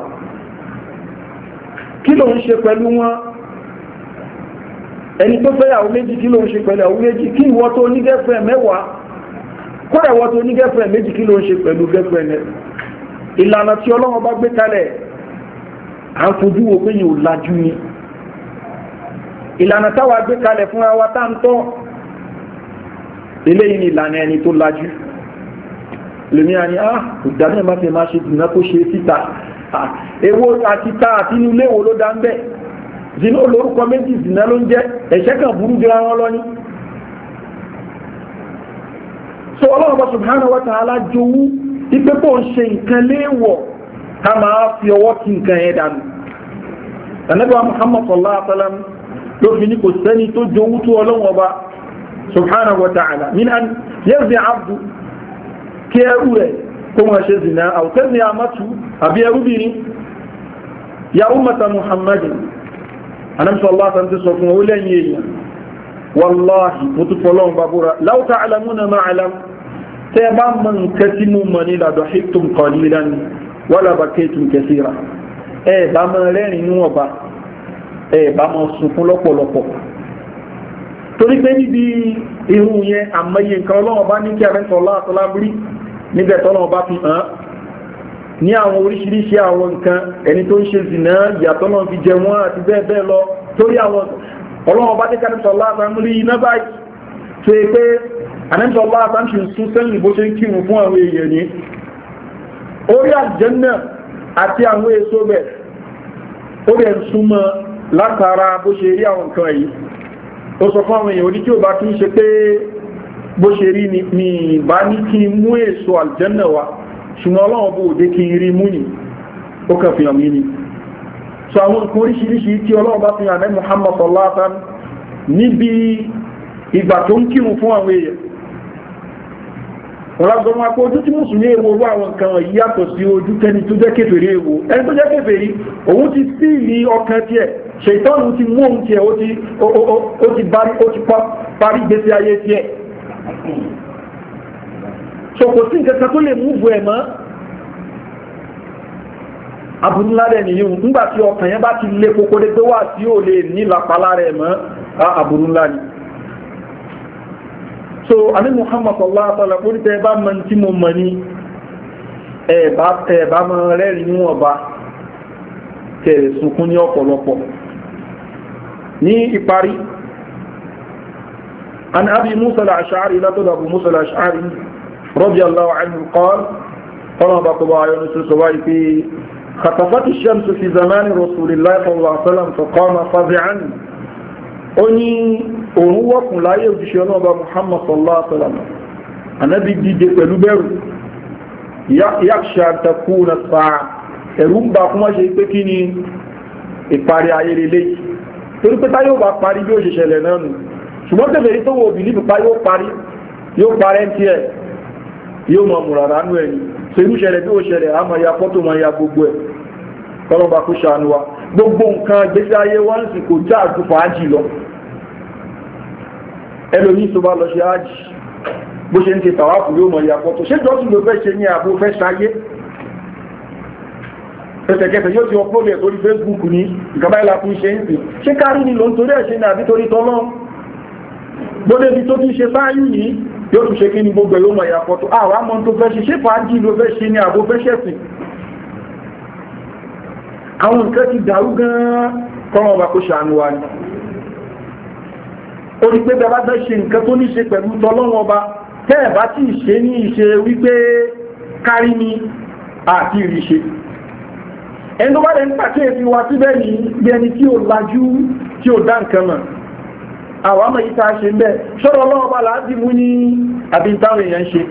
kí ló ń ṣe pẹ̀lú wọn ẹni tó fẹ́ àwọn méjì kí ló ń ṣe pẹ̀lú àwọn méjì kí ìwọ tó ní girlfriend mẹ́wàá kódà ìwọ tó ní girlfriend méjì kí ló ń ṣe pẹ̀lú girlfriend ẹ̀ ìlànà tí Ọlọ́run bá gbé kalẹ̀ à ń fojú wo pé yìí ò lajú ni ìlànà táwa gbé kalẹ̀ fún wa tá ń tọ́ eléyìí ni ìlànà ẹni tó lajú lèmi àní ah ìdáná ẹ̀ má fi máa ṣe dùnà kó ṣe síta èwo àti ta àti inú ilé wo ló dá ń bẹ̀ zina olórúkọ méjì zina ló ń jẹ́ ẹ̀ṣẹ̀ kan burú jẹ́ wọn lọ́ní so Ọlọ́run subhanahu wa ta'ala jowú ipé pò ń ṣe nǹkan léèwọ̀ ká máa fi ọwọ́ kí nǹkan ẹ̀ dànù Ànábì wa Muhammad sallallahu alaihi wasallam ló fi ní kò sẹ́ni tó jowú tó Ọlọ́run ọba subhanahu wa ta'ala min an yazi abdu kí ẹrú rẹ̀ kó máa ṣe zina aw tazni amatu àbí ẹrú bìnrin ya ummata Muhammadin Ànábì sallallahu alaihi wasallam sọ fún ó lẹ́yìn èèyàn wallahi mo tún fọlọ́run babúra law ta'lamuna ma a'lam tẹ́ bá mọ̀ nǹkan tí mo mọ̀ ní la dahiktum qalilan wala bakaytum kaseera ẹ bá mọ̀ rẹ́rìn níwọ̀n bá ẹ bá mọ̀ sunkún lọ́pọ̀lọpọ̀ torí pé níbi irun yẹn àmọye nǹkan Ọlọ́run bá ní kí arẹ́sọ̀lá àtọ́lábírí níbẹ̀ tọ́lọ́run bá fi hàn ní àwọn oríṣiríṣi àwọn nǹkan ẹni tó ń ṣe zìnà ìyàtọ̀ náà fi jẹ wọ́n àti bẹ́ẹ̀ bẹ́ẹ̀ lọ torí àwọn Ọlọ́run bá ní kí arẹ́sọ̀lá àtọ́lábírí iná báyìí tó yẹ pé arẹ́sọ̀lá àtọ́lábírí sún sẹ́yìn bó ṣe ń kírun fún àwọn èèyàn ní orí àjẹ́nà àti àwọn èso bẹ̀ ó rẹ̀ ń súnmọ́ látara bó ṣe rí àwọn nǹkan yìí ó sọ fún àwọn èèyàn orí tí ó bá kí ń ṣe pé bó ṣe rí ni ìbá ní kí n mú èso àlùjánnà wá ṣùgbọ́n Ọlọ́run bó dé kí n rí mú ní ó kàn fi hàn mí ni so àwọn nǹkan oríṣiríṣi tí Ọlọ́run bá fi hàn ní Muhammad sallallahu alaihi wasallam níbi ìgbà tó ń kírun fún àwọn èèyàn ọ̀làgbọ́n apó ojú tí mùsùlùmí èwo wá àwọn nǹkan yìí yàtọ̀ sí ojú tẹni tó jẹ́ kèfèrí èwo ẹni tó jẹ́ kèfèrí òun ti sí ní ọkàn tiẹ̀ ṣètọ́nù ti mú ohun tiẹ̀ ó ti parí gbèsè ayé tiẹ̀ so kò sí nǹkan kan tó lè mú bu ẹ̀ mọ́ aburú ńlá rẹ̀ nìyí nígbà tí ọkàn yẹn bá ti lé kókó dé pé wà tí ó lè ní lápálá rẹ̀ mọ́ aburú ńlá ni so àní Muhammad sallallahu alaihi wasallam ní tẹ́ bá mọ́ tí mo mọ̀ ní ẹ̀bá mọ́ rẹ́rìn níwọ̀n bá tẹ̀rẹ̀ sunkún ní ọ̀pọ̀lọpọ̀ ní ìparí an Abi Musa al-Ash'ari látọ̀dọ̀ Abu Musa al-Ash'ari radiyallahu anhu qala qala baqba ayonu sọwai fi khatafat ash-shamsu fi zamani rasulillahi sallallahu alaihi wasallam faqama fazi'an oni òun wọ́kùn láyé òjíṣẹ́ ọlọ́ọ̀bá Muhammad sallallahu alaihi wasallam anábi dìde pẹ̀lú bẹ̀rù yakhsha takuna as-sa'a ẹ̀rù ń bá kúmọ́ ṣe pé kí ni ìparí ayé lélẹ́ torí pé tá yóò bá parí bí ó ṣe ṣẹlẹ̀ náà nù ṣùgbọ́n tẹ̀lẹ̀ tó wò bí nípa yóò parí yóò parẹ́ tí ẹ̀ yóò mọ̀ mùràrà nú ẹni so irú ṣẹlẹ̀ bí ó ṣẹlẹ̀ a máa ya fọ́tò máa ya gbogbo ẹ̀ kọ́lọ́ba kó ṣàánú wa gbogbo nǹkan gbèsè ayé wọ́n sì kò já àtúfà ájì lọ ẹlòmí tó bá lọ ṣe ájì bó ṣe ń ṣe tàwáfù yóò mọ̀ ìyàpọ̀ tó ṣe jọ́sùn ló fẹ́ ṣe ní àbò fẹ́ ṣayé ẹsẹ̀kẹsẹ̀ yóò ti ọpọ́lẹ̀ torí Facebook ní ìkàbá ìlà fún iṣẹ́ ń sìn ṣé kárí ni ló ń torí ẹ̀ṣẹ́ ní àbí torí tọ́lọ́ gbódébi tó ti ṣe sáyù yìí yóò tún ṣe kí ni gbogbo yóò mọ̀ ìyàpọ̀ tó àwọn àmọ́ tó fẹ́ ṣe ṣé fàájì ló fẹ́ ṣe ní àbò fẹ́ ṣẹ̀sìn àwọn nǹkan ti dàrú gan-an kọ́nà ọba kó ṣàánú wa ni ó rí pé bẹ́ẹ̀ bá fẹ́ ṣe nǹkan tó ní ṣe pẹ̀lú tọ́lọ́wọ́n ọba tẹ́ ẹ̀ bá tí ì ṣe ní ìṣe wípé kárí ni àti ìrìṣe ẹni tó bá lẹ́ ń pàkíyèsí wa síbẹ̀ ní bí ẹni tí ó lajú tí ó dá nǹkan mọ̀ àwọn àmọ̀ yìí tá a ṣe ń bẹ́ ṣọ́rọ̀ ọlọ́wọ́ ọba láti mú ní àbí táwọn èèyàn ṣe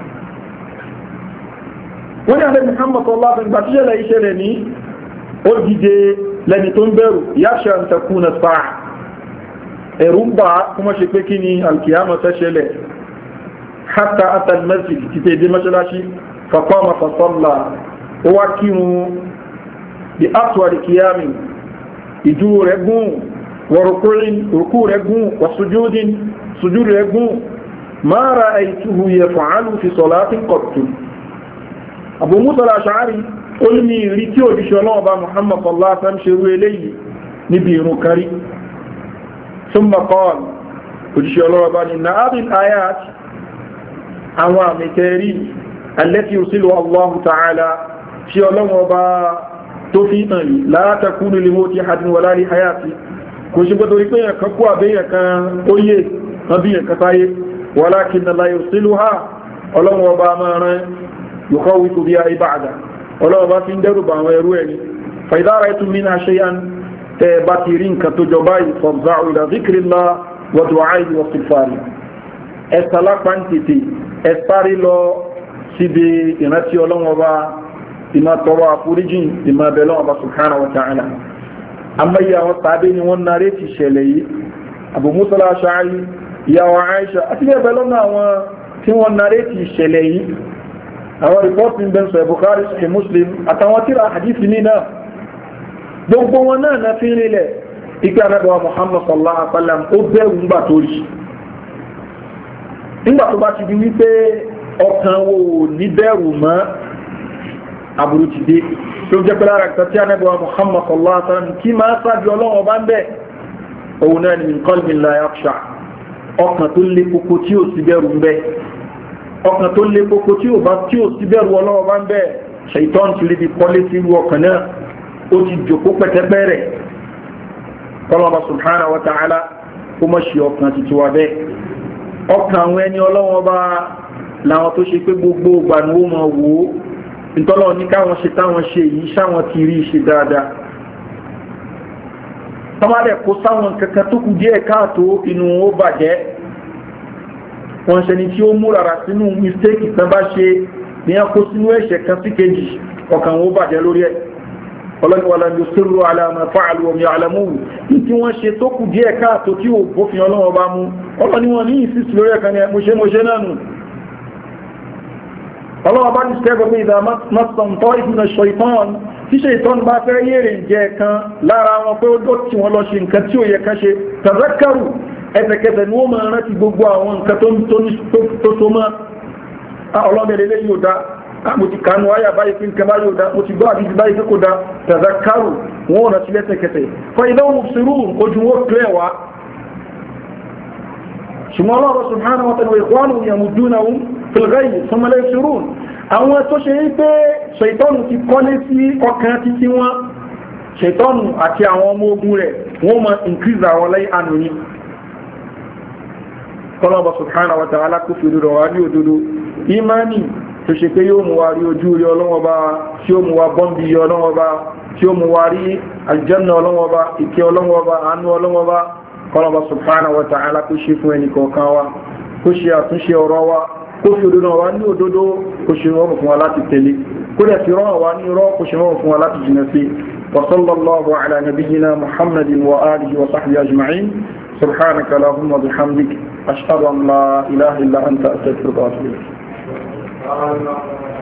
wọ́n ní àlẹ́ Muhammad sallallahu alaihi wasallam ìgbà tí ìṣẹ̀lẹ̀ ní ó dìde lẹ́ni tó ń bẹ̀rù yakhsha an takuna as-sa'a ẹ̀rù ń bà kúmọ̀ ṣe pé kí ni alkiyama tẹ́ ṣẹlẹ̀ hatta ata al-masjid títẹ̀ dé mọ́ṣáláṣí faqama fa salla ó wá kírun bí atwari qiyami ìdúró rẹ̀ gùn وركوع ركوع ركوع وسجود سجود ركوع ما رأيته يفعل في صلاة قط. أبو موسى الأشعري قل مي ريتيو بشلون محمد صلى الله عليه وسلم شروع إليه نبي ركري ثم قال بشلون إن هذه الآيات أوام تاريخ التي يرسلها الله تعالى شلون وبا توفيقا لا تكون لموت أحد ولا لحياته كل شيء بدو يكون كقوى بينك أويه نبيك كتاي ولكن الله يرسلها ولو وبا ما يخوف بها عباده ولو وبا في دربا ويروي فإذا رأيتم منها شيئا باترين كتجباي فافزعوا إلى ذكر الله ودعائه واستغفاره استلاق بانتتي استاري لو سيدي إناتي ولو وبا إما طوى فرجين إما بلو الله سبحانه وتعالى أما يا وصابين والناريتي شلي أبو موسى الأشعري يا وعائشة أتلي بلونا وتي والناريتي شلي أو ريبورت من بن صحيح بخاري صحيح مسلم أتواتر أحاديث لنا gbogbo wọn náà na fi rinlẹ̀ ikú anábẹ́wà Muhammad sallallahu alaihi wa sallam ó bẹ̀rù ńgbà tó rí nígbà tó bá ti di wípé ọkàn wo ní bẹ̀rù mọ́ aburú ti dé tó jẹ́ pé lára ìtàtí anábẹ́wà Muhammad sallallahu alaihi wa sallam kí máa sáàbí ọlọ́wọ́ bá ń bẹ̀ òun náà ni min qalbin la yakhsha ọkàn tó lé kókó tí ò sí bẹ̀rù ń bẹ̀ ọkàn tó lé kókó tí ò bá tí ò sí bẹ̀rù ọlọ́wọ́ bá ń bẹ̀ ṣèitán ti lè fi kọ́lé sí irú ọkàn náà ó ti jòkó pẹ̀tẹ́pẹ́ rẹ̀ kọlọ́mà subhanahu wa ta'ala kó mọ́ ṣe ọkàn títí wa bẹ́ẹ̀ ọkàn àwọn ẹni ọlọ́wọ́n bá láwọn tó ṣe pé gbogbo ìgbà ni ó máa wò ó ìtọ́lọ́ ní káwọn ṣe táwọn ṣe yìí sáwọn ti rí ṣe dáadáa tọ́mádẹ̀ kó sáwọn kankan tó kù díẹ̀ káàtó inú ó bàjẹ́ wọ́n ṣe ni tí ó mú rárá sínú mistake tán bá ṣe ní ẹkó sínú ẹ̀ṣẹ̀ kan sí kejì ọkàn ó bàjẹ́ lórí ẹ̀ ọlọ́ni wà láàrín yóò aláàmà fa'àlù omi àlàmúhù ní tí wọ́n ṣe tó kù díẹ̀ káàtó tí ó bófin ọlọ́wọ́ bá mú ọlọ́ni wọn ní ìsìsì lórí ẹ̀kan ni mọ́ṣẹ́ mọ́ṣẹ́ náà nù ọlọ́wọ́ bá ní sẹ́gbẹ̀ pé ìdá mọ́sàntọ́ ìfúnà ṣọ̀ìtàn tí ṣe ìtọ́n bá fẹ́ yèrè jẹ kan lára wọn pé ó dó tí wọ́n lọ ṣe nǹkan tí ó yẹ kan ṣe tàzákàrù ẹsẹ̀kẹsẹ̀ ni wọ́n máa rántí gbogbo àwọn nǹkan tó tó mọ́ ọlọ́mọdé yóò dá mo ti kanu aya báyìí fi nǹkan báyìí dá mo ti gbọ́ àdíjì báyìí fi kò dá tazakaru wọn ọ̀nà sí lẹ́sẹ̀kẹsẹ̀ fọ́ ilé ohun sírù ojú wọ́n tó ẹ̀wà ṣùgbọ́n Allah subhanahu wa ta'ala ìkwánu yamudunahum fil ghayyi thumma la yubsirun àwọn tó ṣe yí pé ṣètọ́nù ti kọ́lé sí ọkàn títí wọn ṣètọ́nù àti àwọn ọmọ ogun rẹ̀ wọ́n máa increase àwọn lẹ́yìn ànú ni Allah subhanahu wa ta'ala kó fi rọ̀ wá ní òdodo imani tó ṣe pé yóò mú wa rí ojú rí ọlọ́wọ́ bá tí ó mú wa bọ́m̀bì ọlọ́wọ́ bá tí ó mú wa rí aljanna ọlọ́wọ́ bá ìkẹ́ ọlọ́wọ́ bá àánú ọlọ́wọ́ bá kọlọ́bà subhanahu wa ta'ala kó ṣe fún ẹnì kọ̀ọ̀kan wa kó ṣe àtúnṣe ọ̀rọ̀ wa kó fi òdodo wa ní òdodo kó ṣe rọrùn fún wa láti tẹ̀lé kó dẹ̀ fi rọrùn wa ní irọ́ kó ṣe rọrùn fún wa láti jìnà sí wa sallallahu ala nabiyyina muhammadin wa alihi wa sahbihi ajma'in subhanaka allahumma bihamdik ashhadu an la ilaha illa anta astaghfiruka wa atubu ilayk